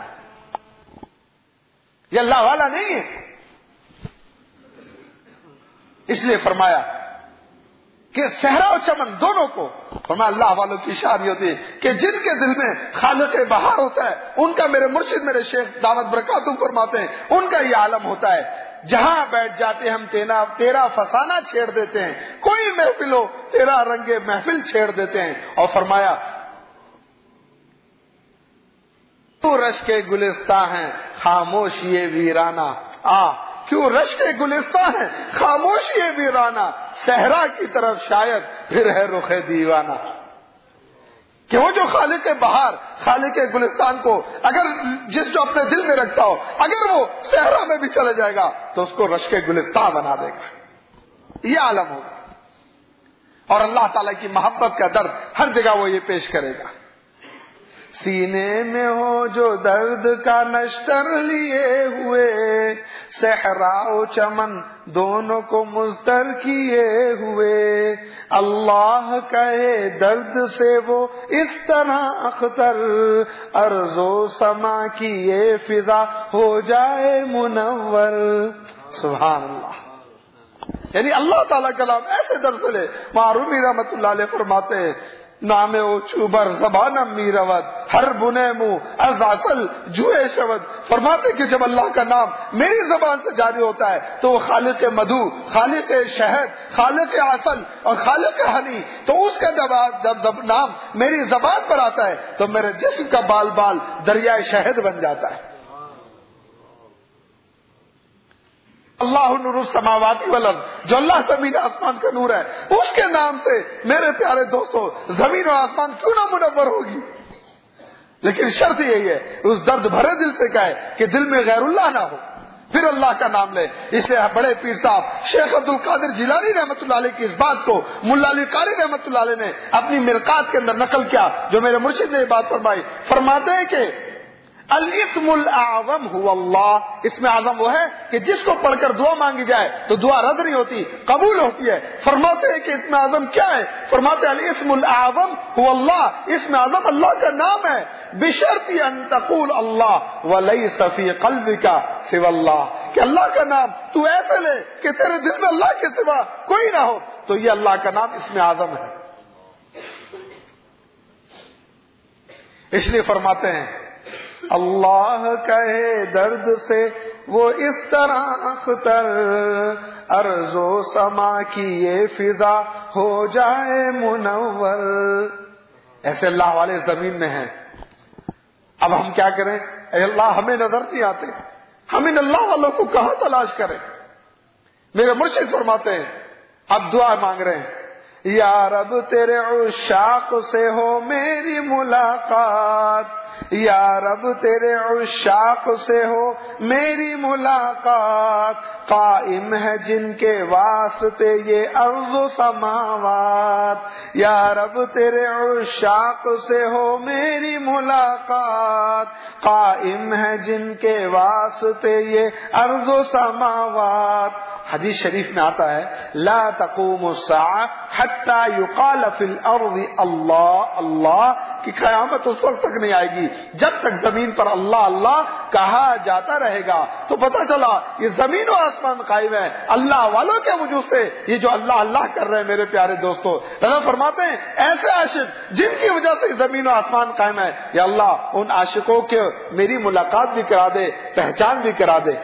یہ اللہ والا نہیں ہے. اس لیے فرمایا کہ صحرا و چمن دونوں کو, فرمایا اللہ والوں کی شان ہوتی ہے کہ جن کے دل میں خالق بہار ہوتا ہے, ان کا میرے مرشد میرے شیخ دعوت برکاتہ فرماتے ہیں ان کا یہ عالم ہوتا ہے, جہاں بیٹھ جاتے ہم تیرا تیرا فسانہ چھیڑ دیتے ہیں, کوئی محفل ہو تیرا رنگ محفل چھیڑ دیتے ہیں. اور فرمایا تو رش کے گلستان ہیں خاموش یہ ویرانہ, آ کیوں رش کے گلستان ہیں خاموش یہ ویرانہ, صحرا کی طرف شاید پھر ہے رخ دیوانہ. کہ وہ جو خالق بہار خالق گلستان کو اگر جس جو اپنے دل میں رکھتا ہو, اگر وہ صحرا میں بھی چلے جائے گا تو اس کو رش کے گلستان بنا دے گا. یہ عالم ہوگا. اور اللہ تعالیٰ کی محبت کا درد ہر جگہ وہ یہ پیش کرے گا. سینے میں ہو جو درد کا نشتر لیے ہوئے, صحرا و چمن دونوں کو مضطر کیے ہوئے, اللہ کہے درد سے وہ اس طرح اختر, ارض و سما کی یہ فضا ہو جائے منور. سبحان اللہ. یعنی اللہ تعالیٰ کلام ایسے درد لے. معرومی رحمت اللہ علیہ فرماتے ہیں نام او چوبر زبانم میرود ہر بنے منہ از اصل جوئے شود. فرماتے کہ جب اللہ کا نام میری زبان سے جاری ہوتا ہے تو وہ خالق مدھو, خالق شہد, خالق عسل اور خالق ہنی, تو اس کا جب جب نام میری زبان پر آتا ہے تو میرے جسم کا بال بال دریائے شہد بن جاتا ہے. اللہ نور السماوات والارض, جو اللہ زمین آسمان کا نور ہے, اس کے نام سے میرے پیارے دوستو زمین اور آسمان کیوں نہ منور ہوگی. لیکن شرط یہی ہے اس درد بھرے دل سے کہے کہ دل میں غیر اللہ نہ ہو, پھر اللہ کا نام لے. اس لیے بڑے پیر صاحب شیخ عبد القادر جیلانی رحمت اللہ علیہ کی اس بات کو ملا علی قاری رحمت اللہ علیہ نے اپنی مرقات کے اندر نقل کیا, جو میرے مرشد نے یہ بات فرمائی. فرماتے ہیں کہ الاسم الاعظم هو اللہ, اسم اعظم وہ ہے کہ جس کو پڑھ کر دعا مانگی جائے تو دعا رد نہیں ہوتی, قبول ہوتی ہے. فرماتے ہیں کہ اسم اعظم کیا ہے؟ فرماتے ہیں الاسم الاعظم هو اللہ, اسم اعظم اللہ کا نام ہے, بشرط ان تقول اللہ وليس في قلبك سوى اللہ, کہ اللہ کا نام تو ایسے لے کہ تیرے دل میں اللہ کے سوا کوئی نہ ہو, تو یہ اللہ کا نام اسم اعظم ہے. اس لیے فرماتے ہیں اللہ کہے درد سے وہ اس طرح اختر, ارض و سما کی یہ فضا ہو جائے منور. ایسے اللہ والے زمین میں ہیں. اب ہم کیا کریں؟ اے اللہ ہمیں نظر نہیں آتے, ہم ان اللہ والوں کو کہاں تلاش کریں. میرے مرشد فرماتے ہیں اب دعا مانگ رہے ہیں, یا رب تیرے عشاق سے ہو میری ملاقات، یا رب تیرے عشاق سے ہو میری ملاقات، قائم ہے جن کے واسطے یہ ارض و سماوات، یا رب تیرے عشاق سے ہو میری ملاقات، قائم ہے جن کے واسطے یہ ارض و سماوات۔ حدیث شریف میں آتا ہے لا تقوم الساعة حتى يقال في الارض اللہ اللہ، کہ قیامت اس وقت تک نہیں آئے گی جب تک زمین پر اللہ اللہ کہا جاتا رہے گا۔ تو پتہ چلا یہ زمین و آسمان قائم ہے اللہ والوں کے وجود سے، یہ جو اللہ اللہ کر رہے ہیں میرے پیارے دوستو، اللہ فرماتے ہیں ایسے عاشق جن کی وجہ سے زمین و آسمان قائم ہے، یا اللہ ان عاشقوں کے میری ملاقات بھی کرا دے، پہچان بھی کرا دے۔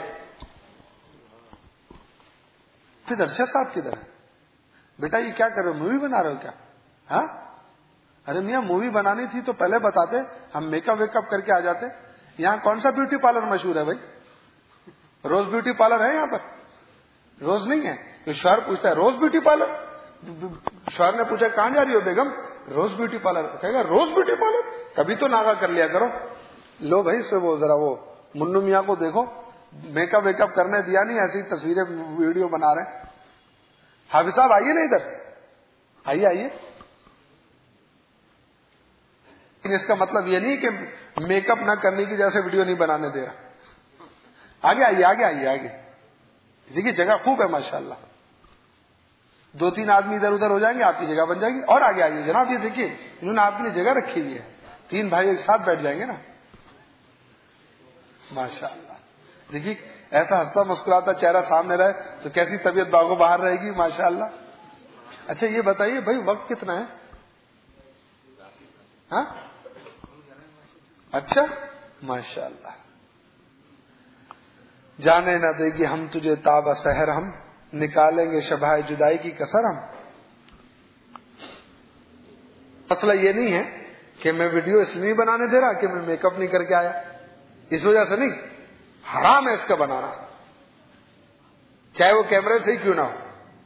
پھر ارشد صاحب کدھر ہے؟ بیٹا یہ کیا کر رہے ہو، مووی بنا رہے ہو کیا؟ ہاں ارے میاں مووی بنانی تھی تو پہلے بتاتے، ہم میک اپ ویک اپ کر کے آ جاتے۔ یہاں کون سا بیوٹی پارلر مشہور ہے بھائی؟ روز بیوٹی پارلر ہے یہاں پر؟ روز نہیں ہے، تو شوہر پوچھتا ہے روز بیوٹی پارلر، شوہر نے پوچھا کہاں جا رہی ہو بیگم؟ روز بیوٹی پارلر۔ کہے گا روز بیوٹی پارلر، کبھی تو ناغا کر لیا کرو۔ لو بھائی سے وہ ذرا وہ منو میاں کو دیکھو، میک اپ ویک اپ کرنے دیا نہیں، ایسی تصویریں ویڈیو بنا رہے ہیں۔ حافظ صاحب آئیے نا ادھر، آئیے آئیے۔ لیکن اس کا مطلب یہ نہیں کہ میک اپ نہ کرنے کی جیسے ویڈیو نہیں بنانے دے رہا۔ آگے آئیے آگے آئیے آگے، دیکھیے جگہ خوب ہے ماشاءاللہ، دو تین آدمی ادھر ادھر ہو جائیں گے آپ کی جگہ بن جائے گی۔ اور آگے آئیے جناب، یہ دیکھیے انہوں نے آپ کے لیے جگہ رکھی ہوئی ہے، تین بھائی ایک ساتھ بیٹھ جائیں گے نا ماشاءاللہ۔ دیکھیے ایسا ہنستا مسکراتا چہرہ سامنے رہے تو کیسی طبیعت باغو باہر رہے گی ماشاءاللہ۔ اچھا یہ بتائیے بھائی وقت کتنا ہے؟ ہاں اچھا ماشاءاللہ۔ جانے نہ دے گی ہم تجھے تابہ سحر، ہم نکالیں گے شبہ جدائی کی کسر ہم۔ مسئلہ یہ نہیں ہے کہ میں ویڈیو اس لیے بنانے دے رہا کہ میں میک اپ نہیں کر کے آیا، اس وجہ سے نہیں، حرام ہے اس کا بنانا، چاہے وہ کیمرے سے ہی کیوں نہ ہو۔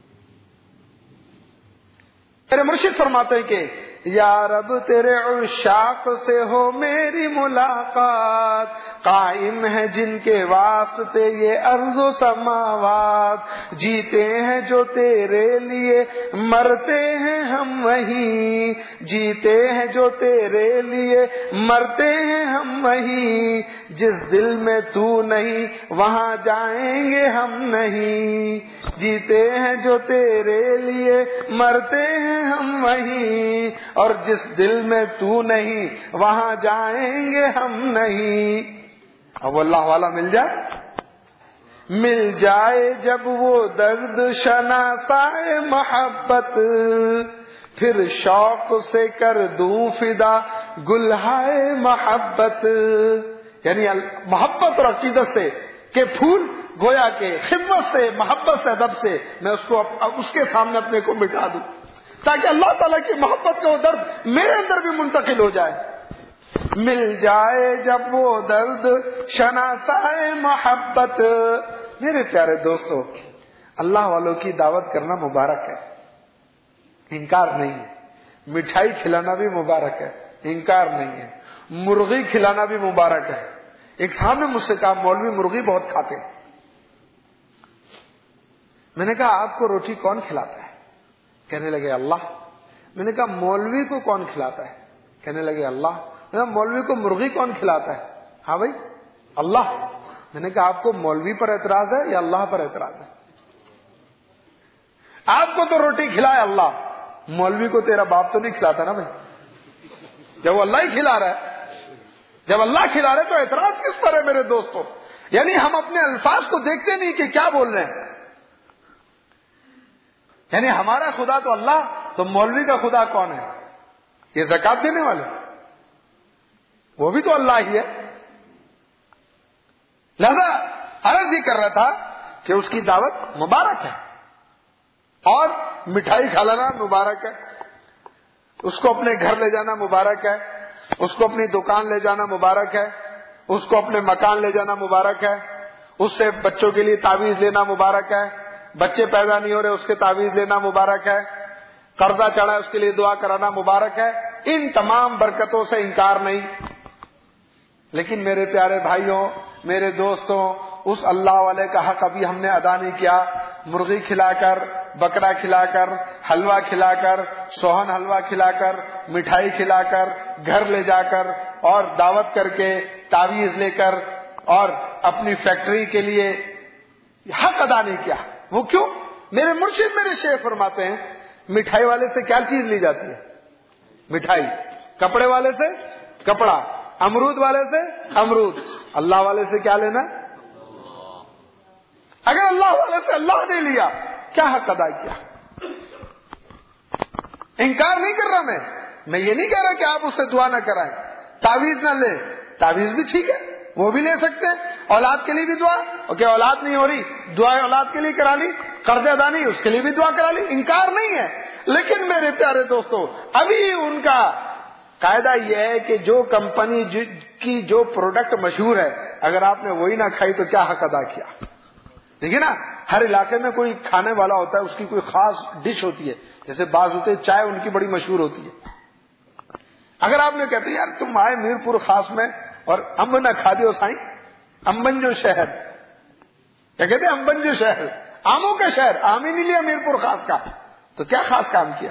میرے مرشد فرماتے ہیں کہ یا رب تیرے عشاق سے ہو میری ملاقات، قائم ہے جن کے واسطے یہ ارض و سماوات، جیتے ہیں جو تیرے لیے مرتے ہیں ہم وہیں، جیتے ہیں جو تیرے لیے مرتے ہیں ہم وہیں، جس دل میں تو نہیں وہاں جائیں گے ہم نہیں، جیتے ہیں جو تیرے لیے مرتے ہیں ہم وہیں، اور جس دل میں تو نہیں وہاں جائیں گے ہم نہیں۔ اب اللہ والا مل جائے، مل جائے جب وہ درد شناسائے محبت، پھر شوق سے کر دوں فدا گلہائے محبت، یعنی محبت اور عقیدت سے کہ پھول گویا کہ خدمت سے محبت سے ادب سے میں اس کو اس کے سامنے اپنے کو مٹا دوں، تاکہ اللہ تعالیٰ کی محبت کا وہ درد میرے اندر بھی منتقل ہو جائے۔ مل جائے جب وہ درد شناسائے محبت۔ میرے پیارے دوستو، اللہ والوں کی دعوت کرنا مبارک ہے، انکار نہیں ہے، مٹھائی کھلانا بھی مبارک ہے، انکار نہیں ہے، مرغی کھلانا بھی مبارک ہے۔ ایک سامنے مجھ سے کہا مولوی مرغی بہت کھاتے ہیں۔ میں نے کہا آپ کو روٹی کون کھلاتا ہے؟ کہنے لگے اللہ۔ میں نے کہا مولوی کو کون کھلاتا ہے؟ کہنے لگے اللہ۔ میں نے کہا مولوی کو مرغی کون کھلاتا ہے؟ ہاں بھائی اللہ۔ میں نے کہا آپ کو مولوی پر اعتراض ہے یا اللہ پر اعتراض ہے؟ آپ کو تو روٹی کھلائے اللہ، مولوی کو تیرا باپ تو نہیں کھلاتا نا بھائی، جب وہ اللہ ہی کھلا رہا ہے، جب اللہ کھلا رہے تو اعتراض کس پر ہے میرے دوستو؟ یعنی ہم اپنے الفاظ کو دیکھتے نہیں کہ کیا بول رہے ہیں، یعنی ہمارا خدا تو اللہ، تو مولوی کا خدا کون ہے؟ یہ زکات دینے والے، وہ بھی تو اللہ ہی ہے۔ لہذا عرض ہی کر رہا تھا کہ اس کی دعوت مبارک ہے اور مٹھائی کھلانا مبارک ہے، اس کو اپنے گھر لے جانا مبارک ہے، اس کو اپنی دکان لے جانا مبارک ہے، اس کو اپنے مکان لے جانا مبارک ہے، اس سے بچوں کے لیے تعویذ لینا مبارک ہے، بچے پیدا نہیں ہو رہے اس کے تعویذ لینا مبارک ہے، قرضہ چڑھا ہے اس کے لیے دعا کرانا مبارک ہے، ان تمام برکتوں سے انکار نہیں۔ لیکن میرے پیارے بھائیوں، میرے دوستوں، اس اللہ والے کا حق ابھی ہم نے ادا نہیں کیا۔ مرغی کھلا کر، بکرا کھلا کر، حلوہ کھلا کر، سوہن حلوہ کھلا کر، مٹھائی کھلا کر، گھر لے جا کر اور دعوت کر کے، تعویذ لے کر اور اپنی فیکٹری کے لیے حق ادا نہیں کیا۔ وہ کیوں؟ میرے مرشد میرے شیخ فرماتے ہیں مٹھائی والے سے کیا چیز لی جاتی ہے؟ مٹھائی۔ کپڑے والے سے کپڑا، امرود والے سے امرود، اللہ والے سے کیا لینا؟ اگر اللہ والے سے اللہ نے لیا، کیا حق ادا کیا؟ انکار نہیں کر رہا میں میں یہ نہیں کہہ رہا کہ آپ اس سے دعا نہ کرائیں، تعویذ نہ لیں، تعویذ بھی ٹھیک ہے، وہ بھی لے سکتے ہیں، اولاد کے لیے بھی دعا، اور کیا اولاد نہیں ہو رہی دعا اولاد کے لیے کرا لی، قرض ادا نہیں اس کے لیے بھی دعا کرا لی، انکار نہیں ہے۔ لیکن میرے پیارے دوستو، ابھی ان کا قاعدہ یہ ہے کہ جو کمپنی کی جو پروڈکٹ مشہور ہے، اگر آپ نے وہی نہ کھائی تو کیا حق ادا کیا؟ دیکھیے نا، ہر علاقے میں کوئی کھانے والا ہوتا ہے، اس کی کوئی خاص ڈش ہوتی ہے، جیسے بعض ہوتے ہیں چائے ان کی بڑی مشہور ہوتی ہے۔ اگر آپ نے کہتے ہیں یار تم آئے میرپور خاص میں اور امب نہ کھا دیو سائیں، امبن جو شہر، کیا کہتے ہیں امبن جو شہر، آموں کا شہر، آم ہی نہیں لیا میرپور خاص کا، تو کیا خاص کام کیا؟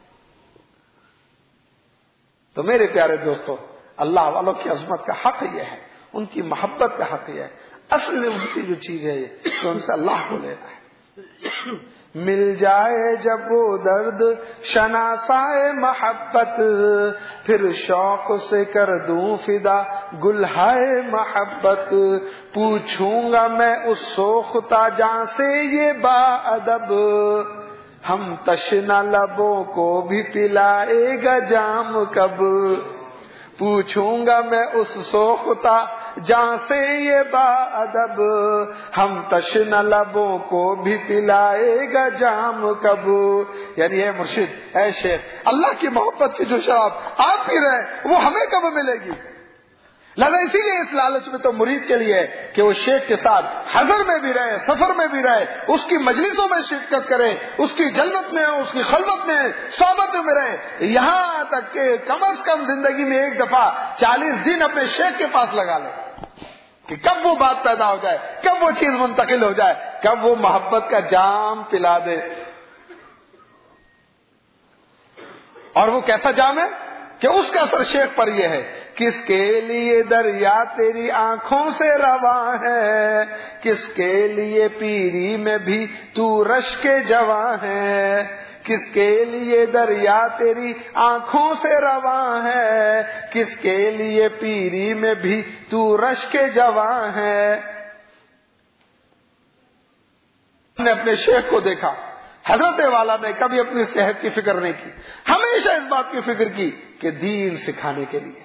تو میرے پیارے دوستو، اللہ والوں کی عظمت کا حق یہ ہے، ان کی محبت کا حق یہ ہے، اصل ان کی جو چیز ہے یہ تو ان سے اللہ کو لینا ہے۔ مل جائے جب وہ درد شناسائے محبت، پھر شوق سے کر دوں فدا گلہائے محبت، پوچھوں گا میں اس سوختہ جاں سے یہ با ادب، ہم تشنہ لبوں کو بھی پلائے گا جام کب، پوچھوں گا میں اس سوختہ جاں سے یہ با ادب، ہم تشنہ لبوں کو بھی پلائے گا جام کب۔ یعنی اے مرشد، اے شیخ، اللہ کی محبت کی جو شراب آپ پی رہے ہیں وہ ہمیں کب ملے گی؟ لہذا اسی لیے اس لالچ میں تو مرید کے لیے کہ وہ شیخ کے ساتھ حضر میں بھی رہے، سفر میں بھی رہے، اس کی مجلسوں میں شرکت کرے، اس کی جلوت میں، اس کی خلوت میں، صحبت میں رہے، یہاں تک کہ کم از کم زندگی میں ایک دفعہ چالیس دن اپنے شیخ کے پاس لگا لے، کہ کب وہ بات پیدا ہو جائے، کب وہ چیز منتقل ہو جائے، کب وہ محبت کا جام پلا دے۔ اور وہ کیسا جام ہے کہ اس کا اثر شیخ پر یہ ہے، کس کے لیے دریا تیری آنکھوں سے رواں ہے، کس کے لیے پیری میں بھی تو رشک جواں ہے، کس کے لیے دریا تیری آنکھوں سے رواں ہے، کس کے لیے پیری میں بھی تو رشک جواں ہے۔ ہم نے اپنے شیخ کو دیکھا، حضرت والا نے کبھی اپنی صحت کی فکر نہیں کی، ہمیشہ اس بات کی فکر کی کہ دین سکھانے کے لیے۔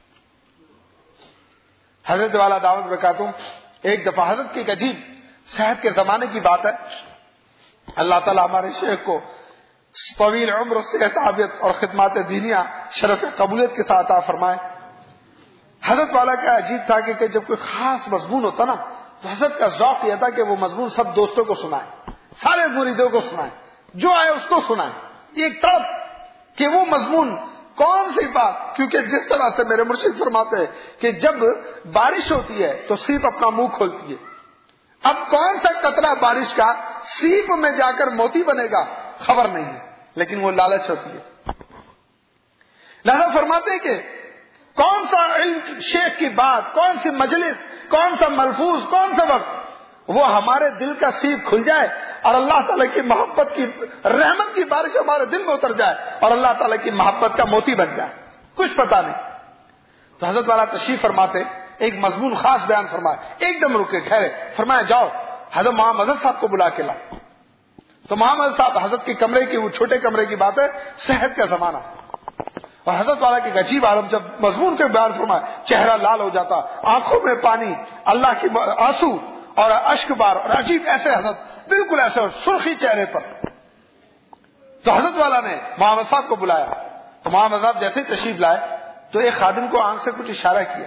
حضرت والا دعوت برکاتہم، ایک دفعہ حضرت کی ایک عجیب صحت کے زمانے کی بات ہے، اللہ تعالیٰ ہمارے شیخ کو طویل عمر، صحت عافیت اور خدمات دینیہ شرف قبولیت کے ساتھ عطا فرمائے۔ حضرت والا کا عجیب تھا کہ جب کوئی خاص مضمون ہوتا نا تو حضرت کا ذوق یہ تھا کہ وہ مضمون سب دوستوں کو سنائے، سارے مریدوں کو سنائے، جو آئے اس کو سنائے۔ ایک طرف کہ وہ مضمون کون سی بات، کیونکہ جس طرح سے میرے مرشد فرماتے ہیں کہ جب بارش ہوتی ہے تو سیپ اپنا منہ کھولتی ہے، اب کون سا قطرہ بارش کا سیپ میں جا کر موتی بنے گا خبر نہیں ہے، لیکن وہ لالچ ہوتی ہے۔ لہذا فرماتے ہیں کہ کون سا علم شیخ کی بات، کون سی مجلس، کون سا ملفوظ، کون سا وقت وہ ہمارے دل کا سیپ کھل جائے اور اللہ تعالیٰ کی محبت کی رحمت کی بارش ہمارے دل میں اتر جائے اور اللہ تعالیٰ کی محبت کا موتی بن جائے، کچھ پتا نہیں۔ تو حضرت والا تشریف فرماتے، ایک مضمون خاص بیان فرمائے، ایک دم رکے، ٹھہرے، فرمایا جاؤ حضرت محمد حضرت صاحب کو بلا کے لاؤ۔ تو محمد صاحب حضرت کے کمرے کی، وہ چھوٹے کمرے کی بات ہے، صحت کا زمانہ، اور حضرت والا کی عجیب عالم، جب مضمون کے بیان فرمائے چہرہ لال ہو جاتا، آنکھوں میں پانی، اللہ کی آنسو اور اشک بار، اور عجیب ایسے حضرت بالکل ایسے اور سرخی چہرے پر۔ تو حضرت والا نے محمد صاحب کو بلایا، تو محمد صاحب جیسے ہی تشریف لائے تو ایک خادم کو آنکھ سے کچھ اشارہ کیا،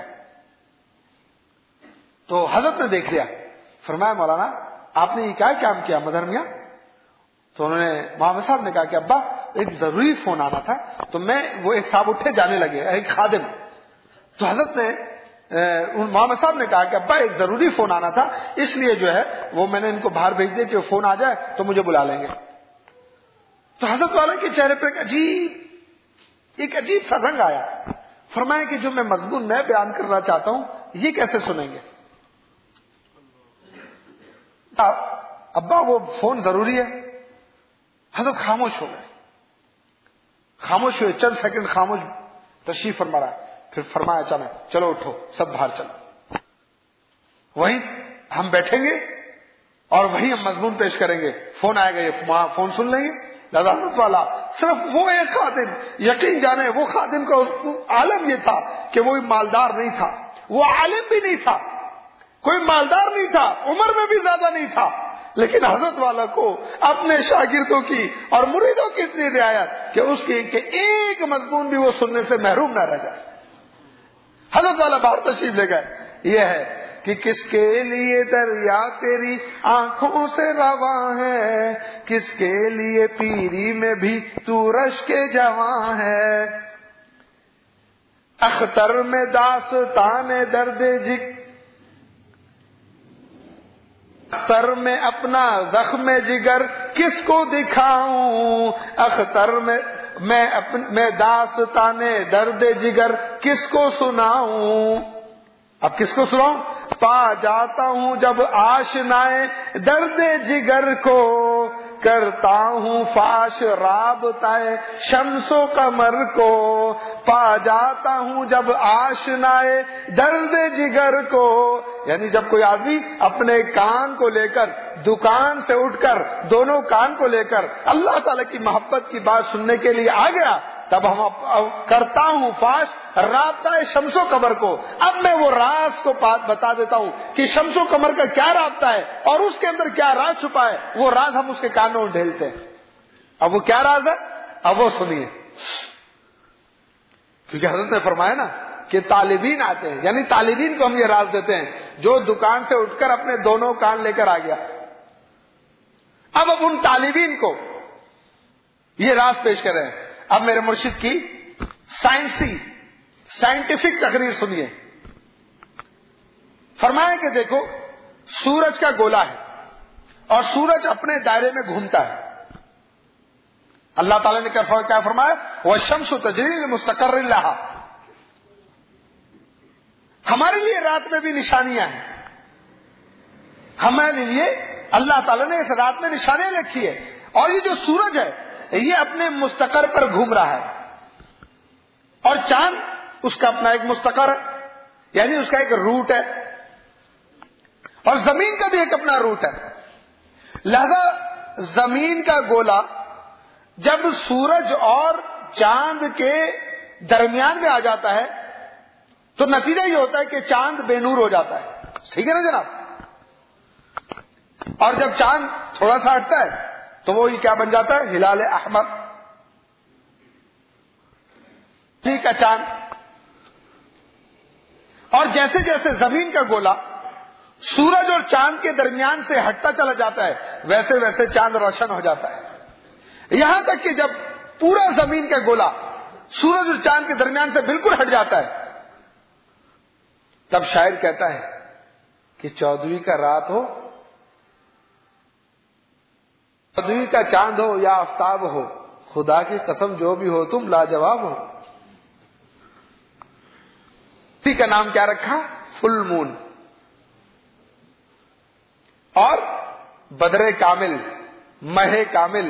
تو حضرت نے دیکھ لیا، فرمایا مولانا آپ نے یہ کیا کام کیا مظہر میاں؟ تو انہوں نے محمد صاحب نے کہا کہ ابا ایک ضروری فون آنا تھا. تو میں وہ ایک صاحب اٹھے جانے لگے, ایک خادم. تو حضرت نے محمد صاحب نے کہا کہ ابا ایک ضروری فون آنا تھا, اس لیے جو ہے وہ میں نے ان کو باہر بھیج دیا کہ وہ فون آ جائے تو مجھے بلا لیں گے. تو حضرت والا کے چہرے پہ ایک عجیب ایک عجیب سا رنگ آیا. فرمایا کہ جو میں مضمون میں بیان کرنا چاہتا ہوں یہ کیسے سنیں گے؟ ابا وہ فون ضروری ہے. حضرت خاموش ہو گئے, خاموش ہوئے, چند سیکنڈ خاموش تشریف فرما رہا. پھر فرمایا اچانک چلو اٹھو سب باہر چلو, وہیں ہم بیٹھیں گے اور وہیں ہم مضمون پیش کریں گے. فون آئے گا, یہ فون سن لیں گے. دادا حضرت والا صرف وہ ایک خادم, یقین جانے وہ خادم کا عالم یہ تھا کہ وہ مالدار نہیں تھا, وہ عالم بھی نہیں تھا, کوئی مالدار نہیں تھا, عمر میں بھی زیادہ نہیں تھا, لیکن حضرت والا کو اپنے شاگردوں کی اور مریدوں کی اتنی رعایت کہ اس کی کہ ایک مضمون بھی وہ سننے سے محروم نہ رہ جائے. حضرت والا باہر تشریف لے گئے. یہ ہے کہ کس کے لیے دریا تیری آنکھوں سے رواں ہے, کس کے لیے پیری میں بھی تو رش کے جواں ہے. اختر میں داستان درد جگ, اختر میں اپنا زخم جگر کس کو دکھاؤں, اختر میں میں اپن میں داستان درد جگر کس کو سناؤں. اب کس کو سناؤں؟ پا جاتا ہوں جب آشنائے درد جگر کو, کرتا ہوں فاش رابطۂ شمس و قمر کو. پا جاتا ہوں جب آشنائے درد جگر کو, یعنی جب کوئی آدمی اپنے کان کو لے کر دکان سے اٹھ کر دونوں کان کو لے کر اللہ تعالی کی محبت کی بات سننے کے لیے آ گیا, تب ہم کرتا ہوں فاش رابطہ شمس و قمر کو. اب میں وہ راز کو بتا دیتا ہوں کہ شمس و قمر کا کیا رابطہ ہے اور اس کے اندر کیا راز چھپا ہے. وہ راز ہم اس کے کانوں میں ڈھیلتے ہیں. اب وہ کیا راز ہے, اب وہ سنیے. کیونکہ حضرت نے فرمایا نا کہ طالبین آتے ہیں, یعنی طالبین کو ہم یہ راز دیتے ہیں جو دکان سے اٹھ کر اپنے دونوں کان لے کر آ گیا. اب اب ان طالبین کو یہ راز پیش کر رہے ہیں. اب میرے مرشد کی سائنسی سائنٹیفک تقریر سنیے. فرمایا کہ دیکھو سورج کا گولا ہے اور سورج اپنے دائرے میں گھومتا ہے. اللہ تعالیٰ نے کیا فرمایا, وَالشَّمْسُ تَجْرِي لِمُسْتَقَرٍّ لَهَا. ہمارے لیے رات میں بھی نشانیاں ہیں, ہمارے لیے اللہ تعالیٰ نے اس رات میں نشانیاں رکھی ہے. اور یہ جو سورج ہے یہ اپنے مستقر پر گھوم رہا ہے, اور چاند اس کا اپنا ایک مستقر ہے, یعنی اس کا ایک روٹ ہے, اور زمین کا بھی ایک اپنا روٹ ہے. لہذا زمین کا گولا جب سورج اور چاند کے درمیان میں آ جاتا ہے تو نتیجہ یہ ہوتا ہے کہ چاند بے نور ہو جاتا ہے. ٹھیک ہے نا جناب؟ اور جب چاند تھوڑا سا ہٹتا ہے تو وہ کیا بن جاتا ہے, ہلال احمر, ٹھیک ہے چاند. اور جیسے جیسے زمین کا گولا سورج اور چاند کے درمیان سے ہٹتا چلا جاتا ہے ویسے ویسے چاند روشن ہو جاتا ہے, یہاں تک کہ جب پورا زمین کا گولا سورج اور چاند کے درمیان سے بالکل ہٹ جاتا ہے تب شاعر کہتا ہے کہ چودہویں کا رات ہو, چودہویں کا چاند ہو یا آفتاب ہو, خدا کی قسم جو بھی ہو تم لاجواب ہو. اسی کا نام کیا رکھا, فل مون. اور بدر کامل, مہ کامل.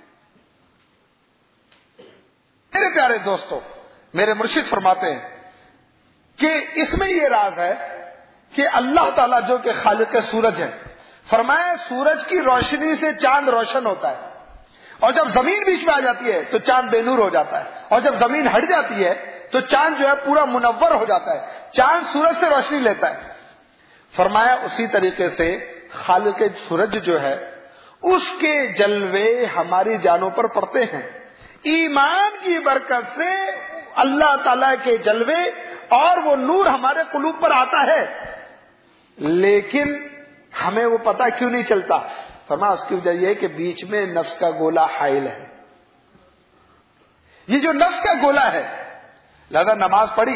میرے پیارے دوستو, میرے مرشد فرماتے ہیں کہ اس میں یہ راز ہے کہ اللہ تعالیٰ جو کہ خالق سورج ہے, فرمایا سورج کی روشنی سے چاند روشن ہوتا ہے, اور جب زمین بیچ میں آ جاتی ہے تو چاند بے نور ہو جاتا ہے, اور جب زمین ہٹ جاتی ہے تو چاند جو ہے پورا منور ہو جاتا ہے, چاند سورج سے روشنی لیتا ہے. فرمایا اسی طریقے سے خالق سورج جو ہے اس کے جلوے ہماری جانوں پر پڑتے ہیں. ایمان کی برکت سے اللہ تعالی کے جلوے اور وہ نور ہمارے قلوب پر آتا ہے, لیکن ہمیں وہ پتہ کیوں نہیں چلتا. فرمایا اس کی وجہ یہ ہے کہ بیچ میں نفس کا گولا حائل ہے. یہ جو نفس کا گولا ہے. لہذا نماز پڑھی,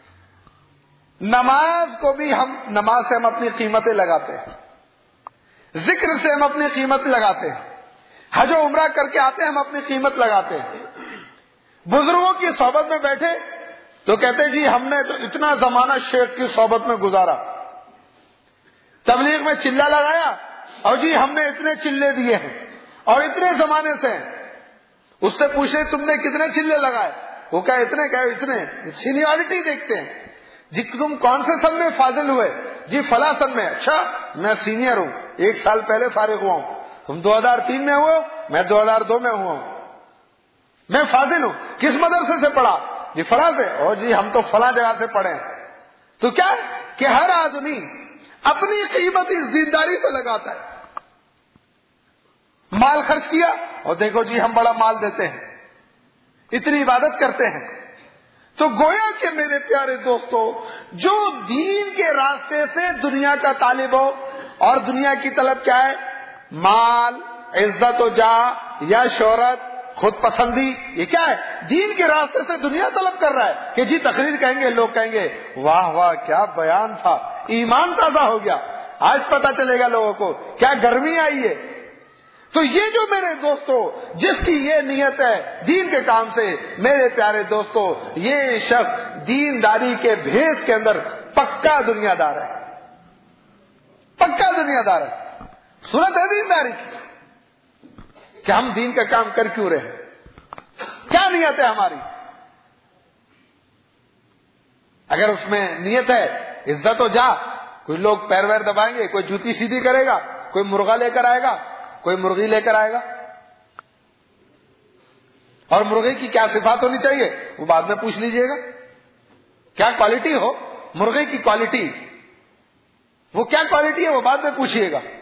نماز کو بھی ہم نماز سے ہم اپنی قیمتیں لگاتے ہیں, ذکر سے ہم اپنی قیمت لگاتے ہیں, حج و عمرہ کر کے آتے ہیں ہم اپنی قیمت لگاتے ہیں. بزرگوں کی صحبت میں بیٹھے تو کہتے جی ہم نے تو اتنا زمانہ شیخ کی صحبت میں گزارا, تبلیغ میں چلہ لگایا اور جی ہم نے اتنے چلے دیے ہیں اور اتنے زمانے سے. اس سے پوچھے تم نے کتنے چلے لگائے, وہ کہا اتنے, کہا اتنے. سینیورٹی دیکھتے ہیں جی تم کون سے سن میں فاضل ہوئے, جی فلاں سن میں. اچھا میں سینئر ہوں, ایک سال پہلے فارغ ہوا ہوں, تم دو ہزار تین میں ہوئے, میں دو ہزار دو میں ہوا ہوں. میں فاضل ہوں. کس مدرسے سے پڑھا, جی فلاں سے. اور جی ہم تو فلاں جگہ سے پڑھے. تو کیا کہ ہر آدمی اپنی قیمت اس دینداری سے لگاتا ہے. مال خرچ کیا اور دیکھو جی ہم بڑا مال دیتے ہیں, اتنی عبادت کرتے ہیں. تو گویا کہ میرے پیارے دوستو, جو دین کے راستے سے دنیا کا طالب ہو, اور دنیا کی طلب کیا ہے, مال, عزت و جاہ یا شہرت, خود پسندی, یہ کیا ہے, دین کے راستے سے دنیا طلب کر رہا ہے کہ جی تقریر کہیں گے, لوگ کہیں گے واہ واہ کیا بیان تھا, ایمان تازہ ہو گیا, آج پتا چلے گا لوگوں کو کیا گرمی آئی ہے. تو یہ جو میرے دوستو جس کی یہ نیت ہے دین کے کام سے, میرے پیارے دوستو یہ شخص دینداری کے بھیس کے اندر پکا دنیا دار ہے, پکا دنیا دار ہے. سنت ہے دینداری کی کہ ہم دین کا کام کر کیوں رہے, کیا نیت ہے ہماری. اگر اس میں نیت ہے عزت و جا, کوئی لوگ پیر ویر دبائیں گے, کوئی جوتی سیدھی کرے گا, کوئی مرغا لے کر آئے گا, کوئی مرغی لے کر آئے گا. اور مرغے کی کیا صفات ہونی چاہیے وہ بعد میں پوچھ لیجئے گا, کیا کوالٹی ہو مرغے کی, کوالٹی وہ کیا کوالٹی ہے وہ بعد میں پوچھیے گا.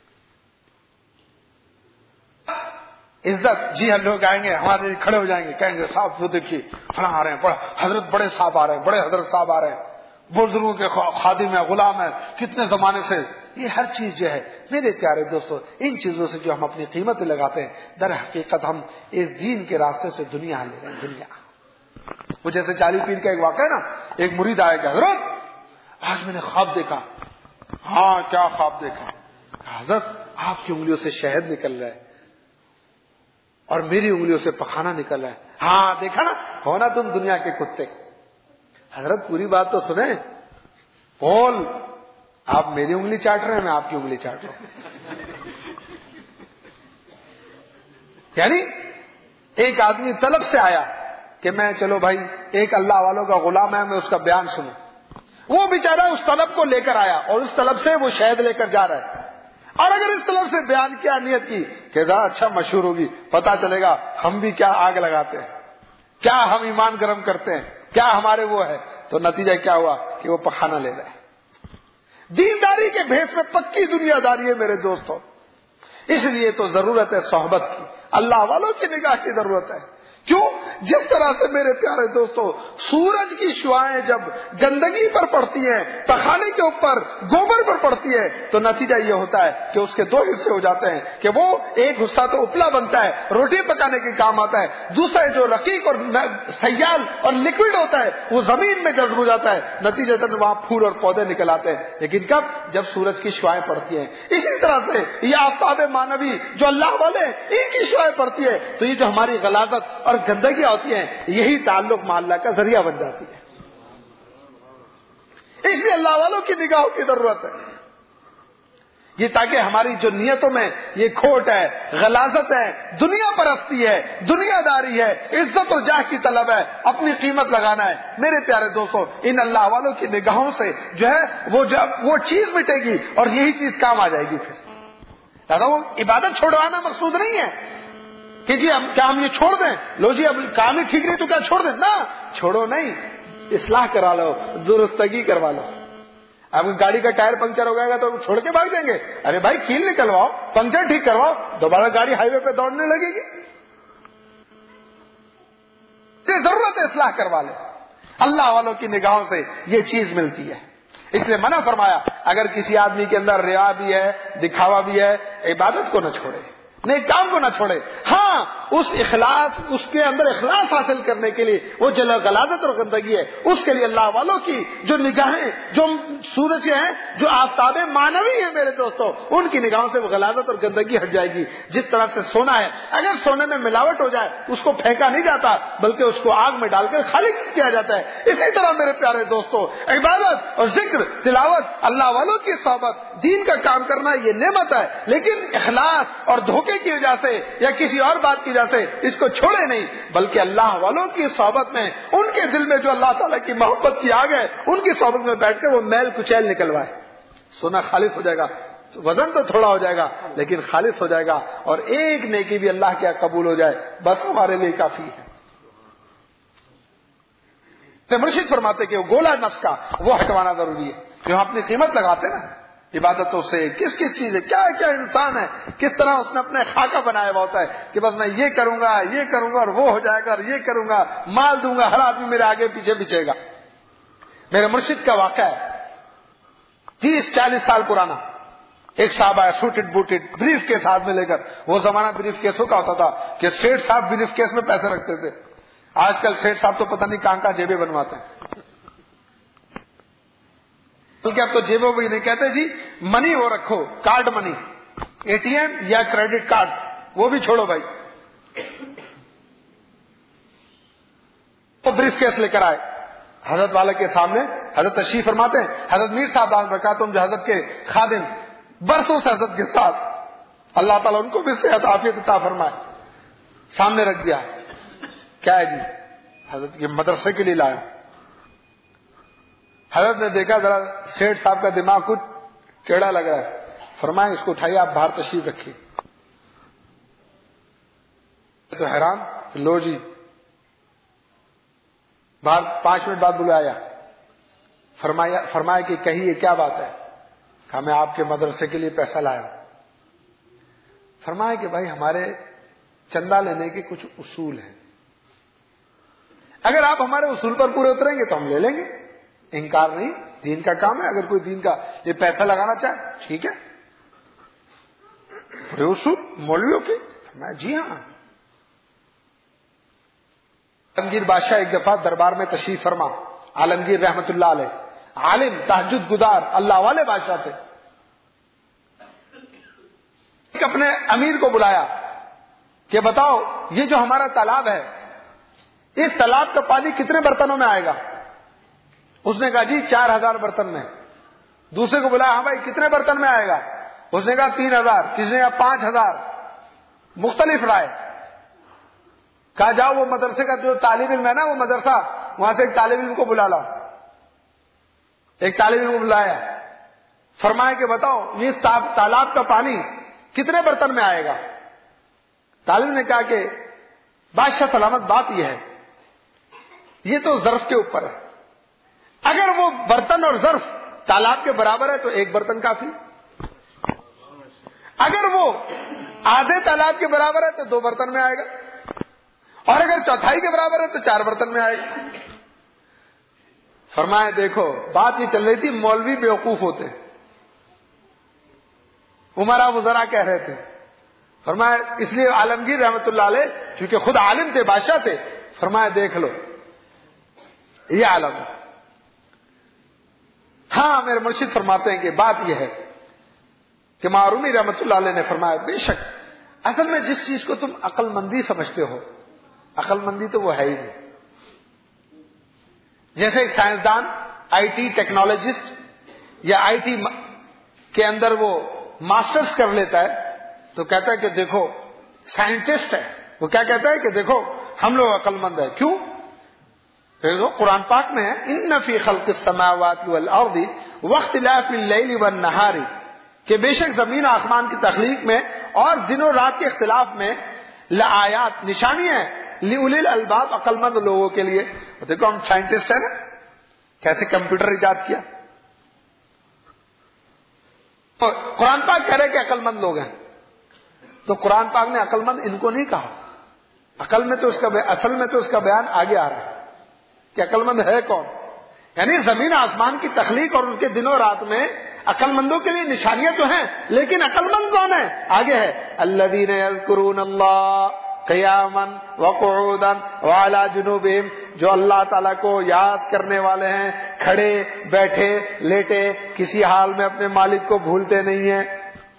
عزت, جی ہم لوگ آئیں گے, ہمارے کھڑے ہو جائیں گے, کہیں گے صاحب وہ دیکھیے فلاں آ رہے ہیں, بڑے حضرت بڑے صاحب آ رہے ہیں, بڑے حضرت صاحب آ رہے ہیں, بزرگوں کے خادم ہیں, غلام ہیں, کتنے زمانے سے. یہ ہر چیز جو ہے میرے پیارے دوستو, ان چیزوں سے جو ہم اپنی قیمت لگاتے ہیں, در حقیقت ہم اس دین کے راستے سے دنیا لے رہے ہیں. دنیا وہ جیسے چالی پیر کا ایک واقعہ ہے نا, ایک مرید آیا کہ حضرت آج میں نے خواب دیکھا. ہاں کیا خواب دیکھا, حضرت آپ کی انگلیوں سے شہد نکل رہا ہے اور میری انگلیوں سے پخانا نکل رہا ہے. ہاں دیکھا نا, ہونا تم دنیا کے کتے. حضرت پوری بات تو سنیں, بول آپ میری انگلی چاٹ رہے ہیں, میں آپ کی انگلی چاٹ رہا ہوں. یعنی ایک آدمی طلب سے آیا کہ میں چلو بھائی ایک اللہ والوں کا غلام ہے, میں اس کا بیان سنوں. وہ بیچارہ اس طلب کو لے کر آیا اور اس طلب سے وہ شہد لے کر جا رہا ہے. اور اگر اس طلب سے بیان کیا, نیت کی کہ ذرا اچھا مشہور ہوگی, پتا چلے گا ہم بھی کیا آگ لگاتے ہیں, کیا ہم ایمان گرم کرتے ہیں, کیا ہمارے وہ ہے, تو نتیجہ کیا ہوا کہ وہ پخانا لے رہے. دینداری کے بھیس میں پکی دنیا داری ہے میرے دوستوں. اس لیے تو ضرورت ہے صحبت کی, اللہ والوں کی نگاہ کی ضرورت ہے. کیوں؟ جس طرح سے میرے پیارے دوستو سورج کی شعاعیں جب گندگی پر پڑتی ہیں, پخانے کے اوپر گوبر پر پڑتی ہے, تو نتیجہ یہ ہوتا ہے کہ اس کے دو حصے ہو جاتے ہیں کہ وہ ایک حصہ تو اپلا بنتا ہے, روٹی پکانے کے کام آتا ہے, دوسرا جو رقیق اور سیال اور لکوڈ ہوتا ہے وہ زمین میں جذب ہو جاتا ہے, نتیجہ تک وہاں پھول اور پودے نکل آتے ہیں. لیکن کب؟ جب سورج کی شعاعیں پڑتی ہیں. اسی طرح سے یہ آفتاب مانوی جو اللہ والے ان کی شعاعیں پڑتی ہے, تو یہ جو ہماری غلاظت اور گندگیاں ہوتی ہیں, یہی تعلق مع اللہ کا ذریعہ بن جاتی ہے. اس لیے اللہ والوں کی نگاہوں کی ضرورت ہے, یہ تاکہ ہماری جو نیتوں میں یہ کھوٹ ہے, غلاظت ہے, دنیا پرستی ہے, دنیا داری ہے, عزت اور جاہ کی طلب ہے, اپنی قیمت لگانا ہے. میرے پیارے دوستوں ان اللہ والوں کی نگاہوں سے جو ہے وہ جب وہ چیز مٹے گی اور یہی چیز کام آ جائے گی. پھر دادا وہ عبادت چھوڑوانا مقصود نہیں ہے کہ جی اب کیا ہم یہ چھوڑ دیں, لو جی اب کام ہی ٹھیک نہیں تو کیا چھوڑ دیں, نہ چھوڑو نہیں, اصلاح کرا لو, درستگی کروا لو. اب گاڑی کا ٹائر پنکچر ہو گئے گا تو چھوڑ کے بھاگ دیں گے, ارے بھائی کیل نکلواؤ, پنکچر ٹھیک کرواؤ, دوبارہ گاڑی ہائی وے پہ دوڑنے لگے گی. یہ ضرورت ہے اصلاح کروا لے. اللہ والوں کی نگاہوں سے یہ چیز ملتی ہے. اس لیے منع فرمایا, اگر کسی آدمی کے اندر ریا بھی ہے, دکھاوا بھی ہے, عبادت کو نہ چھوڑے, نیک کام کو نہ چھوڑے. ہاں اس اخلاص اس کے اندر اخلاص حاصل کرنے کے لیے وہ جو غلاظت اور گندگی ہے اس کے لیے اللہ والوں کی جو نگاہیں جو سورج ہیں جو آفتاب معنوی ہیں میرے دوستوں ان کی نگاہوں سے وہ غلاظت اور گندگی ہٹ جائے گی. جس طرح سے سونا ہے اگر سونے میں ملاوٹ ہو جائے اس کو پھینکا نہیں جاتا بلکہ اس کو آگ میں ڈال کر خالص کیا جاتا ہے. اسی طرح میرے پیارے دوستوں عبادت اور ذکر تلاوت اللہ والوں کی صحبت دین کا کام کرنا یہ نعمت ہے لیکن اخلاص اور دھوکے کی وجہ سے یا کسی اور بات کی وجہ سے اس کو چھوڑے نہیں بلکہ اللہ والوں کی صحبت میں ان کے دل میں جو اللہ تعالیٰ کی محبت کی آگ ہے ان کی صحبت میں بیٹھ کر وہ میل کچیل نکلوائے. سونا خالص ہو جائے گا, وزن تو تھوڑا ہو جائے گا لیکن خالص ہو جائے گا اور ایک نیکی بھی اللہ کے قبول ہو جائے بس ہمارے لیے کافی ہے. مرشد فرماتے کہ وہ گولا نفس کا وہ ہٹوانا ضروری ہے. جو ہم اپنی قیمت لگاتے نا عبادتوں سے کس کس چیز ہے کیا کیا انسان ہے کس طرح اس نے اپنے خاکہ بنایا ہوا ہوتا ہے کہ بس میں یہ کروں گا یہ کروں گا اور وہ ہو جائے گا اور یہ کروں گا مال دوں گا ہر آدمی میرے آگے پیچھے بچے گا. میرے مرشد کا واقعہ ہے تیس چالیس سال پرانا. ایک صاحب آیا سوٹڈ بوٹڈ بریف کیس ہاتھ میں لے کر. وہ زمانہ بریف کیسوں کا ہوتا تھا کہ سیٹ صاحب بریف کیس میں پیسے رکھتے تھے. آج کل سیٹ صاحب تو پتہ نہیں کہاں کہاں جیبیں بنواتے ہیں کیونکہ اب تو جیبوں بھی نہیں کہتے جی منی وہ رکھو card money A T M یا کریڈٹ کارڈ وہ بھی چھوڑو بھائی. وہ بریف کیس لے کر آئے حضرت والا کے سامنے. حضرت تشریف فرماتے ہیں حضرت میر صاحب دامت برکاتہم جو حضرت کے خادم برسوں سے حضرت کے ساتھ اللہ تعالیٰ ان کو بھی صحت عافیت عطا فرمائے سامنے رکھ دیا. کیا ہے جی؟ حضرت یہ مدرسے کے لیے لایا. حضرت نے دیکھا ذرا سیٹھ صاحب کا دماغ کچھ ٹیڑھا لگ رہا ہے. فرمائے اس کو اٹھائیے آپ باہر تشریف رکھیے. تو حیران لو جی باہر پانچ منٹ بعد بلایا. فرمایا فرمایا کہ کہیے کیا بات ہے. کہا میں آپ کے مدرسے کے لیے پیسہ لایا. فرمایا کہ بھائی ہمارے چندہ لینے کے کچھ اصول ہیں, اگر آپ ہمارے اصول پر پورے اتریں گے تو ہم لے لیں گے, انکار نہیں, دین کا کام ہے. اگر کوئی دین کا یہ پیسہ لگانا چاہے ٹھیک ہے. اصول مولویوں کے. میں جی ہاں. عالمگیر بادشاہ ایک دفعہ دربار میں تشریف فرما. عالمگیر رحمت اللہ علیہ عالم تہجد گزار اللہ والے بادشاہ تھے. ایک اپنے امیر کو بلایا کہ بتاؤ یہ جو ہمارا تالاب ہے اس تالاب کا پانی کتنے برتنوں میں آئے گا. اس نے کہا جی چار ہزار برتن میں. دوسرے کو بلایا ہاں بھائی کتنے برتن میں آئے گا. اس نے کہا تین ہزار. کسی نے کہا پانچ ہزار. مختلف رائے. کہا جاؤ وہ مدرسے کا جو طالب علم ہے نا وہ مدرسہ وہاں سے ایک طالب علم کو بلا لاؤ. ایک طالب علم کو بلایا. فرمایا کہ بتاؤ یہ تالاب کا پانی کتنے برتن میں آئے گا. طالب نے کہا کہ بادشاہ سلامت بات یہ ہے یہ تو ظرف کے اوپر ہے. اگر وہ برتن اور ظرف تالاب کے برابر ہے تو ایک برتن کافی. اگر وہ آدھے تالاب کے برابر ہے تو دو برتن میں آئے گا, اور اگر چوتھائی کے برابر ہے تو چار برتن میں آئے گا. فرمایا دیکھو بات یہ چل رہی تھی مولوی بیوقوف ہوتے, عمرا وزرا کہہ رہے تھے. فرمایا اس لیے عالمگیر رحمت اللہ علیہ چونکہ خود عالم تھے بادشاہ تھے. فرمایا دیکھ لو یہ عالم ہے. ہاں میرے مرشد فرماتے ہیں کہ بات یہ ہے کہ معرومی رحمت اللہ علیہ نے فرمایا بے شک اصل میں جس چیز کو تم عقل مندی سمجھتے ہو عقل مندی تو وہ ہے ہی نہیں. جیسے ایک سائنسدان آئی ٹی ٹیکنالوجسٹ یا آئی ٹی کے اندر وہ ماسٹرز کر لیتا ہے تو کہتا ہے کہ دیکھو سائنٹسٹ ہے. وہ کیا کہتا ہے کہ دیکھو ہم لوگ عقل مند ہیں. کیوں؟ قرآن پاک میں ہے ان فی خلق السماوات والارض واختلاف اللیل والنہار کہ بے شک زمین آسمان کی تخلیق میں اور دن و رات کے اختلاف میں لآیات نشانی ہے لأولی الالباب عقل مند لوگوں کے لیے. دیکھو ہم سائنٹسٹ ہیں نا کیسے کمپیوٹر ایجاد کیا. قرآن پاک کہہ رہے کہ عقل مند لوگ ہیں تو قرآن پاک نے عقل مند ان کو نہیں کہا. عقل میں تو اس کا اصل میں تو اس کا بیان آگے آ رہا ہے کہ عقل مند ہے کون. یعنی زمین آسمان کی تخلیق اور ان کے دنوں رات میں عقل مندوں کے لیے نشانیاں تو ہیں، لیکن عقل مند کون ہے؟ آگے ہے الذین یذکرون اللہ قیاما وقعودا وعلی جنوبہم، جو اللہ تعالیٰ کو یاد کرنے والے ہیں، کھڑے بیٹھے لیٹے، کسی حال میں اپنے مالک کو بھولتے نہیں ہیں۔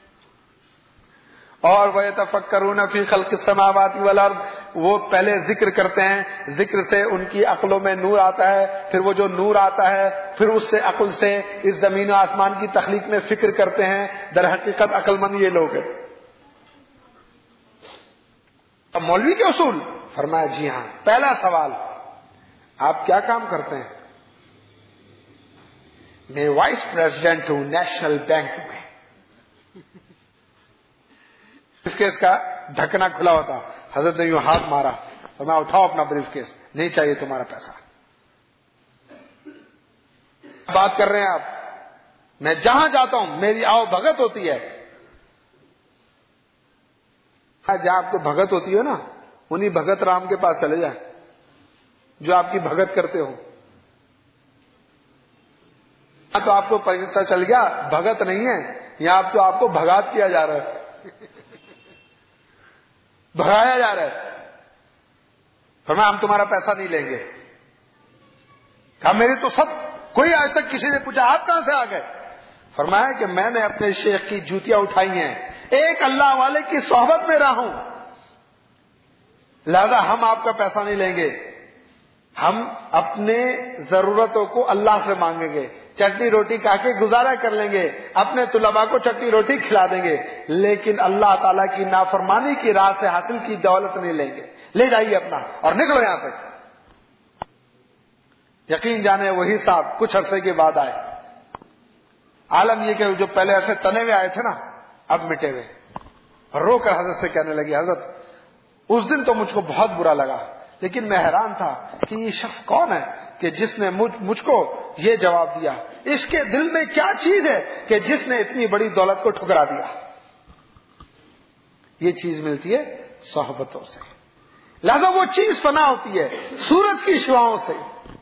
اور وَيَتَفَكَّرُونَ فِي خَلْقِ السَّمَاوَاتِ وَالْأَرْضِ، وہ پہلے ذکر کرتے ہیں، ذکر سے ان کی عقلوں میں نور آتا ہے، پھر وہ جو نور آتا ہے پھر اس سے عقل سے اس زمین و آسمان کی تخلیق میں فکر کرتے ہیں۔ در حقیقت عقل مند یہ لوگ ہیں۔ اب مولوی کے اصول، فرمایا جی ہاں۔ پہلا سوال، آپ کیا کام کرتے ہیں؟ میں وائس پریزیڈنٹ ہوں نیشنل بینک میں۔ بریف کیس کا ڈھکنا کھلا ہوتا، حضرت نے یوں ہاتھ مارا اور میں اٹھاؤ اپنا بریف کیس، نہیں چاہیے تمہارا پیسہ۔ بات کر رہے ہیں آپ، میں جہاں جاتا ہوں میری آؤ بھگت ہوتی ہے، جہاں آپ کو بھگت ہوتی ہے نا، انہی بھگت رام کے پاس چلے جائیں جو آپ کی بھگت کرتے ہو۔ تو آپ کو پتہ چل گیا بھگت نہیں ہے، یہاں آپ تو آپ کو بھگات کیا جا رہا ہے، بھگایا جا رہا ہے۔ فرمایا ہم تمہارا پیسہ نہیں لیں گے۔ کہا میری تو سب، کوئی آج تک کسی نے پوچھا آپ کہاں سے آ گئے؟ فرمایا کہ میں نے اپنے شیخ کی جوتیاں اٹھائی ہیں، ایک اللہ والے کی صحبت میں رہا ہوں، لہذا ہم آپ کا پیسہ نہیں لیں گے، ہم اپنے ضرورتوں کو اللہ سے مانگیں گے، چٹنی روٹی کھا کے گزارا کر لیں گے، اپنے طلباء کو چٹنی روٹی کھلا دیں گے، لیکن اللہ تعالیٰ کی نافرمانی کی راہ سے حاصل کی دولت نہیں لیں گے۔ لے جائیے اپنا اور نکلو یہاں سے۔ یقین جانے وہی صاحب کچھ عرصے کے بعد آئے، عالم یہ کہ جو پہلے ایسے تنے ہوئے آئے تھے نا اب مٹے ہوئے، رو کر حضرت سے کہنے لگی حضرت اس دن تو مجھ کو بہت برا لگا، لیکن میں حیران تھا کہ یہ شخص کون ہے کہ جس نے مجھ, مجھ کو یہ جواب دیا، اس کے دل میں کیا چیز ہے کہ جس نے اتنی بڑی دولت کو ٹھکرا دیا۔ یہ چیز ملتی ہے صحبتوں سے، لہذا وہ چیز فنا ہوتی ہے سورج کی شعاؤں سے۔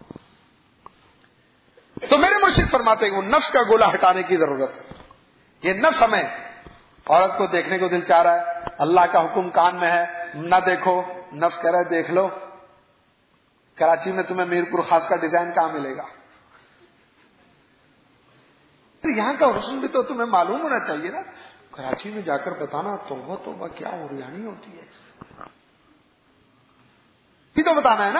تو میرے مرشد فرماتے ہیں وہ نفس کا گولا ہٹانے کی ضرورت ہے۔ یہ نفس ہمیں، عورت کو دیکھنے کو دل چاہ رہا ہے، اللہ کا حکم کان میں ہے نہ دیکھو، نفس کہہ رہا ہے دیکھ لو۔ کراچی میں تمہیں میر پور خاص کا ڈیزائن کہاں ملے گا؟ یہاں کا حسن بھی تو تمہیں معلوم ہونا چاہیے نا، کراچی میں جا کر بتانا توبہ توبہ کیا اوریانی ہوتی ہے، بھی تو بتانا ہے نا۔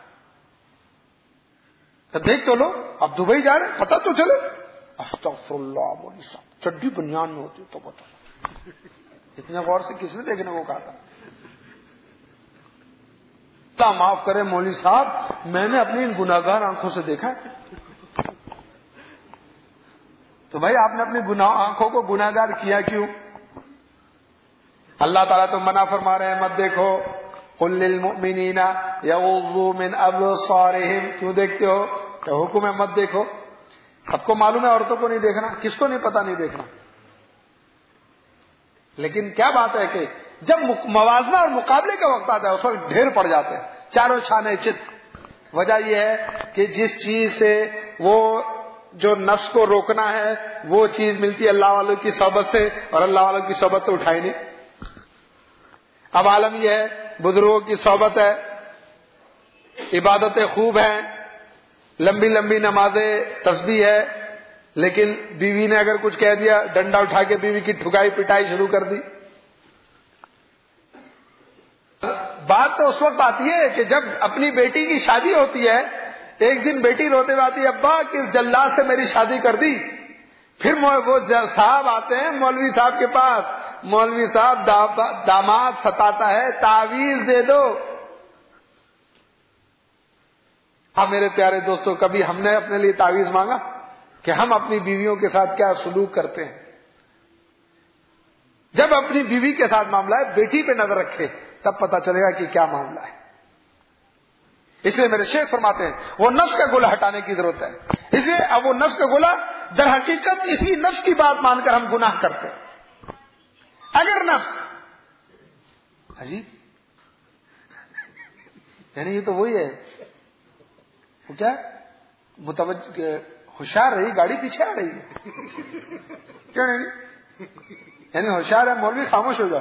تو دیکھ تو لو، اب دبئی جا رہے پتہ تو چلے۔ استغفر اللہ مولوی صاحب، چڈی بنیان میں ہوتی تو بتا، اتنے غور سے کس نے دیکھنے کو کہا تھا؟ اللہ معاف کرے مولوی صاحب، میں نے اپنی ان گناہگار آنکھوں سے دیکھا ہے۔ تو بھائی آپ نے اپنی گناہ آنکھوں کو گناہگار کیا کیوں؟ اللہ تعالیٰ تو منع فرما رہے ہیں مت دیکھو، قل للمؤمنین یغضوا من ابصارہم، کیوں دیکھتے ہو؟ کہ حکم ہے مت دیکھو۔ سب کو معلوم ہے عورتوں کو نہیں دیکھنا، کس کو نہیں پتا نہیں دیکھنا، لیکن کیا بات ہے کہ جب موازنہ اور مقابلے کا وقت آتا ہے اس وقت ڈھیر پڑ جاتے ہیں، چاروں چھانے چت۔ وجہ یہ ہے کہ جس چیز سے وہ جو نفس کو روکنا ہے وہ چیز ملتی ہے اللہ والوں کی صحبت سے، اور اللہ والوں کی صحبت تو اٹھائی نہیں۔ اب عالم یہ ہے بزرگوں کی صحبت ہے، عبادتیں خوب ہیں، لمبی لمبی نمازیں، تسبیح ہے، لیکن بیوی نے اگر کچھ کہہ دیا ڈنڈا اٹھا کے بیوی کی ٹھکائی پٹائی شروع کر دی۔ بات تو اس وقت آتی ہے کہ جب اپنی بیٹی کی شادی ہوتی ہے، ایک دن بیٹی روتے ہوئے آتی ہے ابا کس جلاد سے میری شادی کر دی، پھر وہ صاحب آتے ہیں مولوی صاحب کے پاس، مولوی صاحب داماد ستاتا ہے تعویذ دے دو۔ ہاں میرے پیارے دوستو، کبھی ہم نے اپنے لیے تعویذ مانگا کہ ہم اپنی بیویوں کے ساتھ کیا سلوک کرتے ہیں؟ جب اپنی بیوی کے ساتھ معاملہ ہے بیٹی پہ نظر رکھے تب پتا چلے گا کہ کیا معاملہ ہے۔ اس لیے میرے شیخ فرماتے ہیں وہ نفس کا گولا ہٹانے کی ضرورت ہے۔ اس لیے اب وہ نفس کا گولا در حقیقت اسی نفس کی بات مان کر ہم گناہ کرتے ہیں۔ اگر نفس عجیب، یعنی یہ تو وہی ہے، وہ کیا متوجہ ہوشیار رہی, گاڑی پیچھے آ رہی ہے. کیوں نہیں؟ یعنی ہوشیار ہے مولوی, خاموش ہو جاؤ,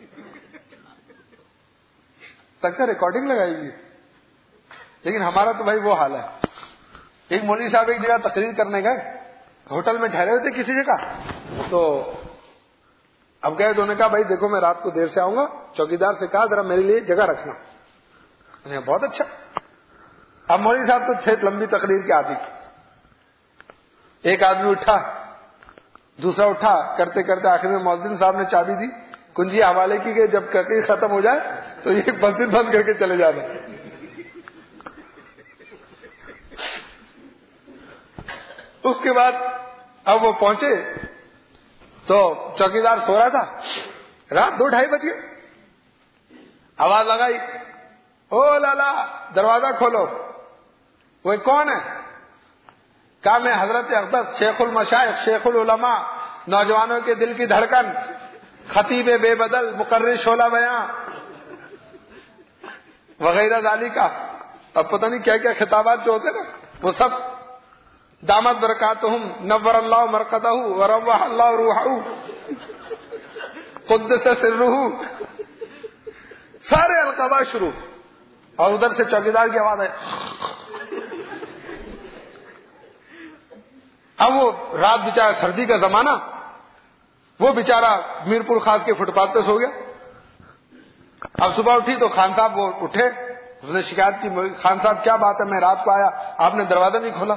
تک ریکارڈنگ لگائے گی. لیکن ہمارا تو بھائی وہ حال ہے. ایک مولوی صاحب ایک جگہ تقریر کرنے گئے, ہوٹل میں ٹھہرے ہوئے تھے کسی جگہ, تو اب گئے تو انہوں نے کہا بھائی دیکھو میں رات کو دیر سے آؤں گا, چوکیدار سے کہا ذرا میرے لیے جگہ رکھنا. انہیں بہت اچھا. اب مولوی صاحب تو تھے لمبی تقریر کے عادی. ایک آدمی اٹھا, دوسرا اٹھا, کرتے کرتے آخر میں مؤذن صاحب نے چابی دی, کنجی حوالے کی کہ جب تقریر ختم ہو جائے تو یہ مسجد بند کر کے چلے جانا. اس کے بعد اب وہ پہنچے تو چوکیدار سو رہا تھا, رات دو ڈھائی بج گئے. آواز لگائی, او لالا دروازہ کھولو. وہ کون ہے؟ کہا میں حضرت اقدس شیخ المشائخ شیخ العلماء, نوجوانوں کے دل کی دھڑکن, خطیب بے بدل, مقرر شعلہ بیاں وغیرہ ذالکا. اب پتہ نہیں کیا کیا خطابات جو ہوتے نا وہ سب. دامت برکاتہم نور اللہ مرقدہ وروح اللہ روحہ قدس سرہ, سارے القابات شروع. اور ادھر سے چوکیدار کی آواز ہے. اب وہ رات بیچارہ, سردی کا زمانہ, وہ بیچارہ میرپور خاص کے فٹ پاتھ پہ سو گیا. اب صبح اٹھی تو خان صاحب وہ اٹھے, اس نے شکایت کی, خان صاحب کیا بات ہے, میں رات کو آیا آپ نے دروازہ نہیں کھولا.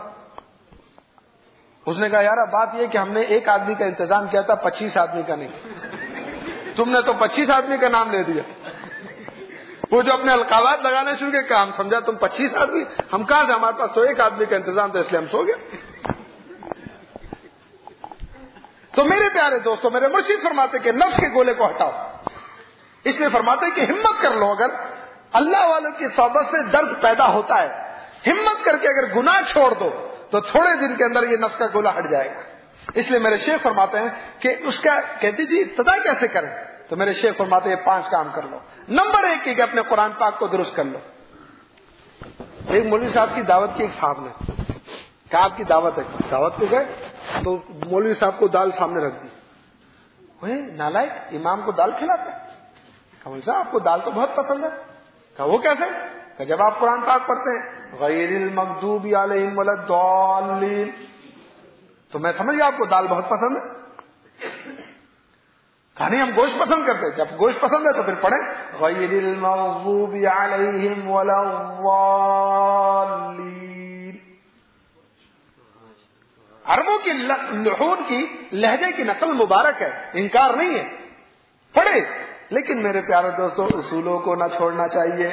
اس نے کہا یار بات یہ کہ ہم نے ایک آدمی کا انتظام کیا تھا, پچیس آدمی کا نہیں. تم نے تو پچیس آدمی کا نام لے دیا. وہ جو اپنے القابات لگانے شروع کیے, ہم سمجھا تم پچیس آدمی, ہم کہاں سے, ہمارے پاس تو ایک آدمی کا انتظام تھا اس لیے ہم سو گئے. تو میرے پیارے دوستوں, میرے مرشد فرماتے کہ نفس کے گولے کو ہٹاؤ. اس لیے فرماتے کہ ہمت کر لو, اگر اللہ والوں کی صحبت سے درد پیدا ہوتا ہے, ہمت کر کے اگر گناہ چھوڑ دو تو تھوڑے دن کے اندر یہ نفس کا گولہ ہٹ جائے گا. اس لیے میرے شیخ فرماتے ہیں کہ اس کا کہتی جی ابتدا کیسے کریں, تو میرے شیخ فرماتے ہیں پانچ کام کر لو. نمبر ایک کہ اپنے قرآن پاک کو درست کر لو. ایک مولوی صاحب کی دعوت کی, ایک صاحب نے کہا آپ کی دعوت ہے, دعوت پہ گئے تو مولوی صاحب کو دال سامنے رکھ دی. وہ نالائق, امام کو دال کھلاتے. کہا مولوی صاحب آپ کو دال تو بہت پسند ہے. کہا وہ کیسے؟ کہ جب آپ قرآن پاک پڑھتے ہیں غیر المغضوب علیہم ولا الضالین, تو میں سمجھ گیا آپ کو دال بہت پسند ہے. کہا نہیں ہم گوشت پسند کرتے ہیں. جب گوشت پسند ہے تو پھر پڑھیں غیر المغضوب علیہم ولا الضالین. عربوں کی لحون کی لہجے کی نقل مبارک ہے, انکار نہیں ہے, پڑھے. لیکن میرے پیارے دوستوں اصولوں کو نہ چھوڑنا چاہیے.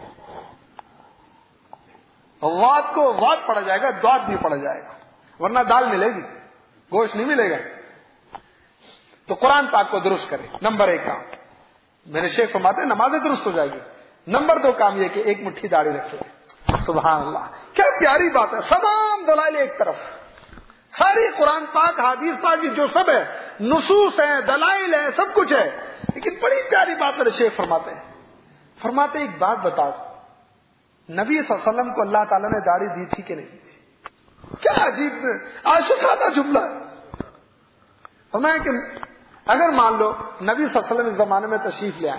واد کو واد پڑھا جائے گا, دعات بھی پڑھا جائے گا, ورنہ دال ملے گی, گوشت نہیں ملے گا. تو قرآن پاک کو درست کریں, نمبر ایک کام. میرے شیخ فرماتے ہیں نمازیں درست ہو جائے گی. نمبر دو کام یہ کہ ایک مٹھی داڑھی رکھے. سبحان اللہ, کیا پیاری بات ہے. تمام دلائل ایک طرف, ساری قرآن پاک حدیث پاک جو سب ہے, نصوص ہیں, دلائل ہے, سب کچھ ہے. لیکن بڑی پیاری بات میرے شیخ فرماتے ہیں, فرماتے ایک بات بتاؤ, نبی صلی اللہ علیہ وسلم کو اللہ تعالیٰ نے داڑھی دی تھی کہ نہیں دی تھی؟ کیا عجیب عاشقانہ جملہ ہے. فرمایا کہ اگر مان لو نبی صلی اللہ علیہ وسلم اس زمانے میں تشریف لے آئے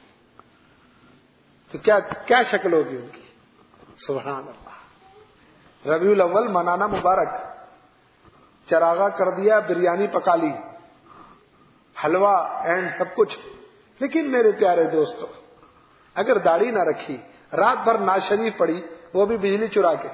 تو کیا کیا شکل ہوگی ان کی. سبحان اللہ. ربیع الاول منانا مبارک, چراغا کر دیا, بریانی پکا لی, حلوہ اینڈ سب کچھ. لیکن میرے پیارے دوستو اگر داڑھی نہ رکھی, رات بھر ناز شریف پڑی, وہ بھی بجلی چرا کے,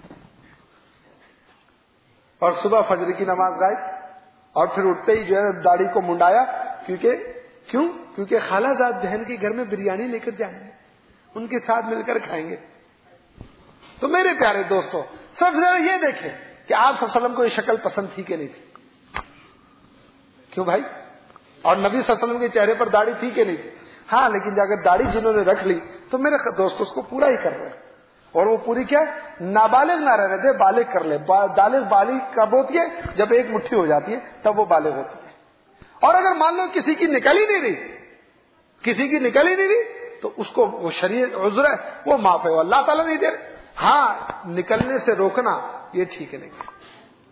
اور صبح فجر کی نماز گائی, اور پھر اٹھتے ہی جو ہے داڑھی کو منڈایا, کیونکہ کیوں کیونکہ خالہ زاد بہن کے گھر میں بریانی لے کر جائیں گے, ان کے ساتھ مل کر کھائیں گے. تو میرے پیارے دوستو سب سے زیادہ یہ دیکھیں کہ آپ صلی اللہ علیہ وسلم کو یہ شکل پسند تھی کہ نہیں تھی. کیوں بھائی؟ اور نبی صلی اللہ علیہ وسلم کے چہرے پر داڑھی تھی کہ نہیں تھی؟ ہاں, لیکن اگر داڑھی جنہوں نے رکھ لی تو میرے دوست اس کو پورا ہی کر رہے ہیں. اور وہ پوری کیا نابالغ نہ رہنے دے, بالغ کر لے. بالغ بالغ کب ہوتی ہے؟ جب ایک مٹھی ہو جاتی ہے تب وہ بالغ ہوتی ہے. اور اگر مان لو کسی کی نکل ہی نہیں رہی, کسی کی نکل ہی نہیں رہی تو اس کو وہ شریعت عذر ہے, وہ معاف ہے, اللہ تعالیٰ نہیں دے رہے. ہاں, نکلنے سے روکنا یہ ٹھیک ہے نہیں.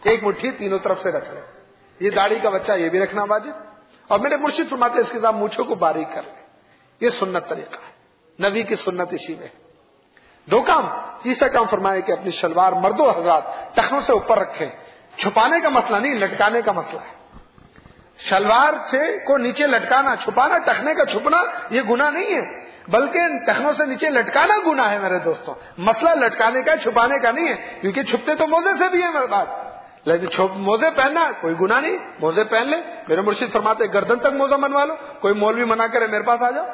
ایک مٹھی تینوں طرف سے رکھ لے. یہ داڑھی کا بچہ یہ بھی رکھنا واجب. اور میرے مرشد فرماتے اس کے ساتھ مونچھوں کو باریک کر لے. یہ سنت طریقہ ہے, نبی کی سنت اسی میں. دو کام. تیسرا کام فرمائے کہ اپنی شلوار مردوں حضرات ٹخنوں سے اوپر رکھیں. چھپانے کا مسئلہ نہیں, لٹکانے کا مسئلہ ہے. شلوار سے کو نیچے لٹکانا, چھپانا, ٹخنے کا چھپنا یہ گناہ نہیں ہے, بلکہ ٹخنوں سے نیچے لٹکانا گناہ ہے میرے دوستوں. مسئلہ لٹکانے کا چھپانے کا نہیں ہے, کیونکہ چھپتے تو موزے سے بھی ہے میرے پاس, لیکن موزے پہننا کوئی گناہ نہیں, موزے پہن لے. میرے مرشد فرماتے گردن تک موزہ منوا لو, کوئی مولوی منع کرے میرے پاس آ جاؤ.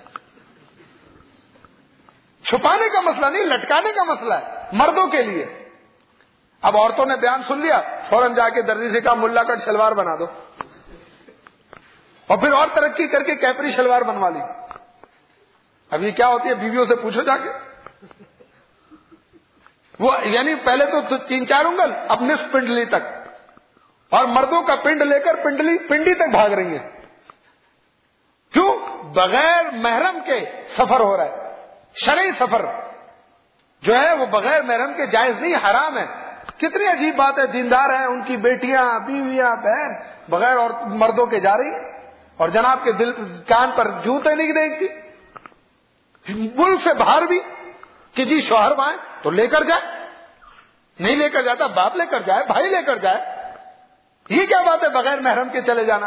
چھپانے کا مسئلہ نہیں, لٹکانے کا مسئلہ ہے مردوں کے لیے. اب عورتوں نے بیان سن لیا, فوراً جا کے درزی سے کہا ملا کٹ شلوار بنا دو, اور پھر اور ترقی کر کے کیپری شلوار بنوا لی. اب یہ کیا ہوتی ہے بیویوں سے پوچھو جا کے. وہ یعنی پہلے تو تین چار انگل اب نصف پنڈلی تک, اور مردوں کا پنڈ لے کر پنڈلی پنڈی تک بھاگ رہی ہیں. کیوں؟ بغیر محرم کے سفر ہو رہا ہے. شرعی سفر جو ہے وہ بغیر محرم کے جائز نہیں, حرام ہے. کتنی عجیب بات ہے, دیندار ہیں, ان کی بیٹیاں بیویاں بہن بغیر اور مردوں کے جا رہی ہیں, اور جناب کے دل کان پر جوتے نہیں دیکھتی. ملک سے باہر بھی کہ جی شوہر وہاں تو لے کر جائے, نہیں لے کر جاتا باپ لے کر جائے, بھائی لے کر جائے. یہ کیا بات ہے بغیر محرم کے چلے جانا.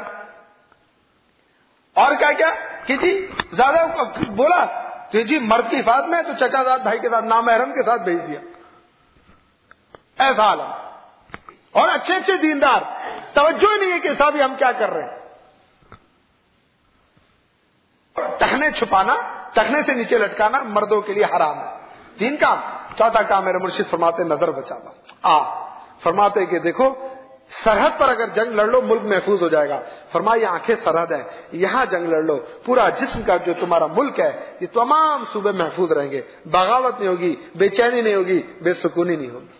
اور کیا کیا کہ جی زیادہ بولا کہ جی مرد کی حفاظت میں تو چچا زاد بھائی کے ساتھ نامحرم کے ساتھ بھیج دیا. ایسا عالم, اور اچھے اچھے دیندار توجہ ہی نہیں ہے کہ صاحب ہم کیا کر رہے ہیں. ٹخنے چھپانا, ٹخنے سے نیچے لٹکانا مردوں کے لیے حرام ہے. تین کام. چوتھا کام میرے مرشد فرماتے نظر بچانا. آ فرماتے کہ دیکھو سرحد پر اگر جنگ لڑ لو ملک محفوظ ہو جائے گا. فرمایا آنکھیں سرحد ہے, یہاں جنگ لڑ لو پورا جسم کا جو تمہارا ملک ہے یہ تمام صوبے محفوظ رہیں گے. بغاوت نہیں ہوگی, بے چینی نہیں ہوگی, بے سکونی نہیں ہوگی.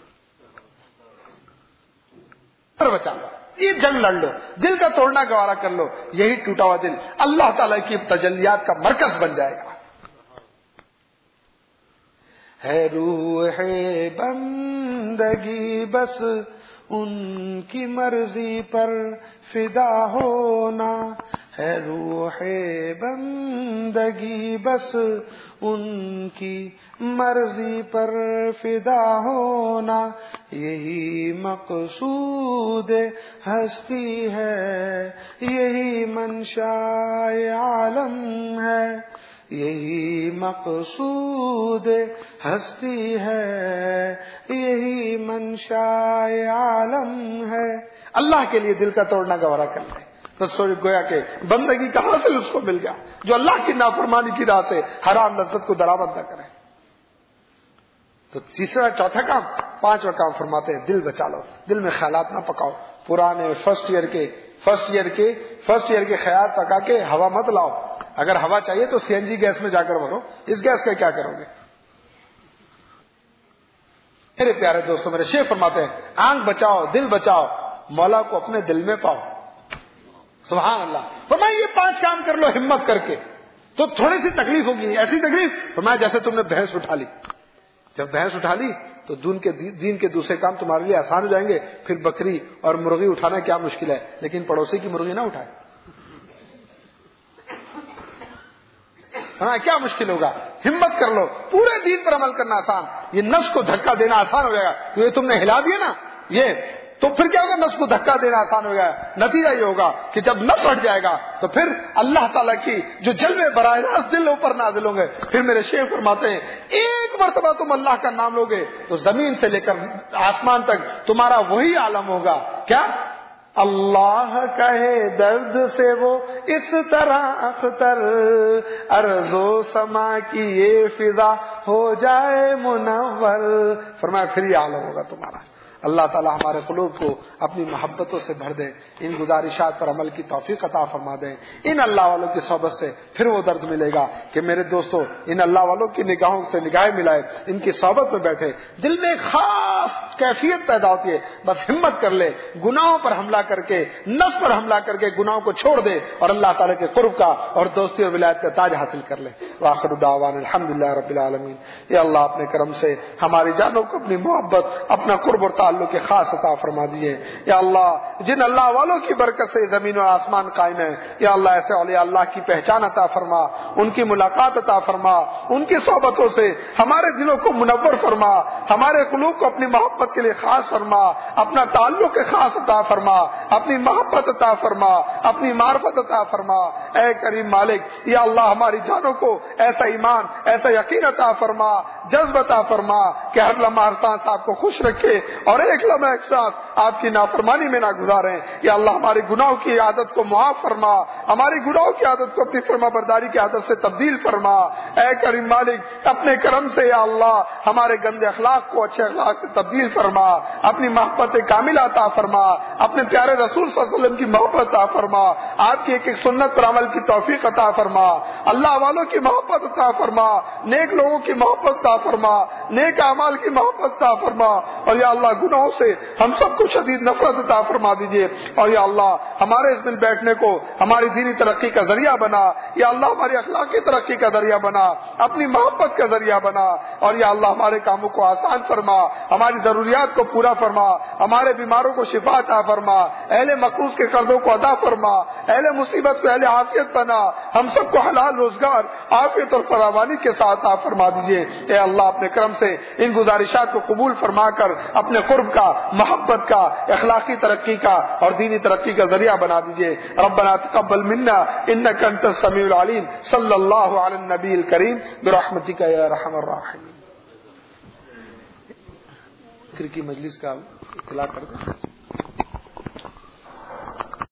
بچا لو, یہ جنگ لڑ لو, دل کا توڑنا گوارا کر لو. یہی ٹوٹا ہوا دل اللہ تعالی کی تجلیات کا مرکز بن جائے گا. ہے روح بندگی بس ان کی مرضی پر فدا ہونا, ہے روح بندگی بس ان کی مرضی پر فدا ہونا. یہی مقصود ہستی ہے, یہی منشاء عالم ہے. یہی مقصود ہستی ہے, یہی منشاء عالم ہے. اللہ کے لیے دل کا توڑنا گوارا کر لیں تو سوچ گویا کہ بندگی کا حاصل اس کو مل گیا جو اللہ کی نافرمانی کی راہ سے حرام لذت کو درآمد نہ کرے. تو تیسرا چوتھا کام. پانچواں کام فرماتے ہیں دل بچا لو, دل میں خیالات نہ پکاؤ. پرانے فرسٹ ایئر کے فرسٹ ایئر کے فرسٹ ایئر کے خیال پکا کے ہوا مت لاؤ. اگر ہوا چاہیے تو سی این جی گیس میں جا کر بھرو, اس گیس کا کیا کرو گے. میرے پیارے دوستوں, میرے شیخ فرماتے ہیں آنکھ بچاؤ, دل بچاؤ, مولا کو اپنے دل میں پاؤ. سبحان اللہ. فرمایا یہ پانچ کام کر لو ہمت کر کے, تو تھوڑی سی تکلیف ہوگی, ایسی تکلیف فرمایا جیسے تم نے بھینس اٹھا لی. جب بھینس اٹھا لی تو دین کے دین کے دوسرے کام تمہارے لیے آسان ہو جائیں گے. پھر بکری اور مرغی اٹھانا کیا مشکل ہے, لیکن پڑوسی کی مرغی نہ اٹھائے. ہاں کیا مشکل ہوگا. ہمت کر لو, پورے دین پر عمل کرنا آسان. یہ نفس کو دھکا دینا آسان ہو جائے گا, کیونکہ تم نے ہلا دیا نا یہ, تو پھر کیا ہوگا, نفس کو دھکا دینا آسان ہو گیا. نتیجہ یہ ہوگا کہ جب نفس ہٹ جائے گا تو پھر اللہ تعالیٰ کی جو جلوے براہ راست دل اوپر نازل ہوں گے. پھر میرے شیخ فرماتے ہیں ایک مرتبہ تم اللہ کا نام لوگے تو زمین سے لے کر آسمان تک تمہارا وہی عالم ہوگا. کیا اللہ کہے درد سے وہ اس طرح اختر, ارض و سما کی یہ فضا ہو جائے منور. فرمایا پھر یہ عالم ہوگا تمہارا. اللہ تعالی ہمارے قلوب کو اپنی محبتوں سے بھر دے, ان گزارشات پر عمل کی توفیق عطا فرما دیں. ان اللہ والوں کی صحبت سے پھر وہ درد ملے گا کہ میرے دوستو ان اللہ والوں کی نگاہوں سے نگاہیں ملائے, ان کی صحبت میں بیٹھے, دل میں ایک خاص کیفیت پیدا ہوتی ہے. بس ہمت کر لے, گناہوں پر حملہ کر کے, نفس پر حملہ کر کے گناہوں کو چھوڑ دے اور اللہ تعالیٰ کے قرب کا اور دوستی اور ولایت کا تاج حاصل کر لے. وآخر دعوانا الحمدللہ رب العالمین. یا اللہ اپنے کرم سے ہماری جانوں کو اپنی محبت, اپنا قرب اور تعلق تعلق خاص عطا فرما دیجیے یا اللہ، جن اللہ والوں کی برکت سے زمین و آسمان قائم ہے یا اللہ ایسے اولیاء اللہ کی پہچان عطا فرما، ان کی ملاقات عطا فرما، ان کی صحبتوں سے ہمارے دلوں کو منور فرما، ہمارے قلوب کو اپنی محبت کے لیے خاص فرما، اپنا تعلق خاص عطا فرما، اپنی محبت عطا فرما، اپنی معرفت عطا فرما۔ اے کریم مالک یا اللہ ہماری جانوں کو ایسا ایمان، ایسا یقین عطا فرما، جذب عطا فرما کہ ہر لمحہ ہر سانس آپ کو خوش رکھے اور ایک لمحہ ایک ساتھ آپ کی نافرمانی میں نہ گزاریں۔ یا اللہ ہماری گناہوں کی عادت کو معاف فرما، ہماری گناہوں کی عادت کو اپنی فرما برداری کی عادت سے تبدیل فرما۔ اے کریم مالک اپنے کرم سے یا اللہ ہمارے گندے اخلاق کو اچھے اخلاق سے تبدیل فرما، اپنی محبت کاملہ عطا فرما، اپنے پیارے رسول صلی اللہ علیہ وسلم کی محبت عطا فرما، آپ کی ایک ایک سنت پر عمل کی توفیق عطا فرما، اللہ والوں کی محبت عطا فرما، نیک لوگوں کی محبت عطا فرما، نیک اعمال کی محبت عطا فرما، اور یا اللہ گناہوں سے ہم سب کو شدید نفرت عطا فرما دیجیے، اور یا اللہ ہمارے اس دل بیٹھنے کو ہماری دینی ترقی کا ذریعہ بنا، یا اللہ ہماری اخلاقی ترقی کا ذریعہ بنا، اپنی محبت کا ذریعہ بنا، اور یا اللہ ہمارے کاموں کو آسان فرما، ہماری ضروریات کو پورا فرما، ہمارے بیماروں کو شفا عطا فرما، اہل مقروض کے قرضوں کو ادا فرما، اہل مصیبت کو اہل عافیت بنا، ہم سب کو حلال روزگار عافیت اور فراوانی کے ساتھ عطا فرما دیجیے۔ اے اللہ اپنے کرم سے ان گزارشات کو قبول فرما کر اپنے قرب کا، محبت کا، اخلاقی ترقی کا اور دینی ترقی کا ذریعہ بنا دیجیے۔ ربنا تقبل منا انک انت السمیع العلیم، صلی اللہ علی النبی الکریم برحمتک یا ارحم الراحمین۔ فکر کی مجلس کا اطلاع کر دیں۔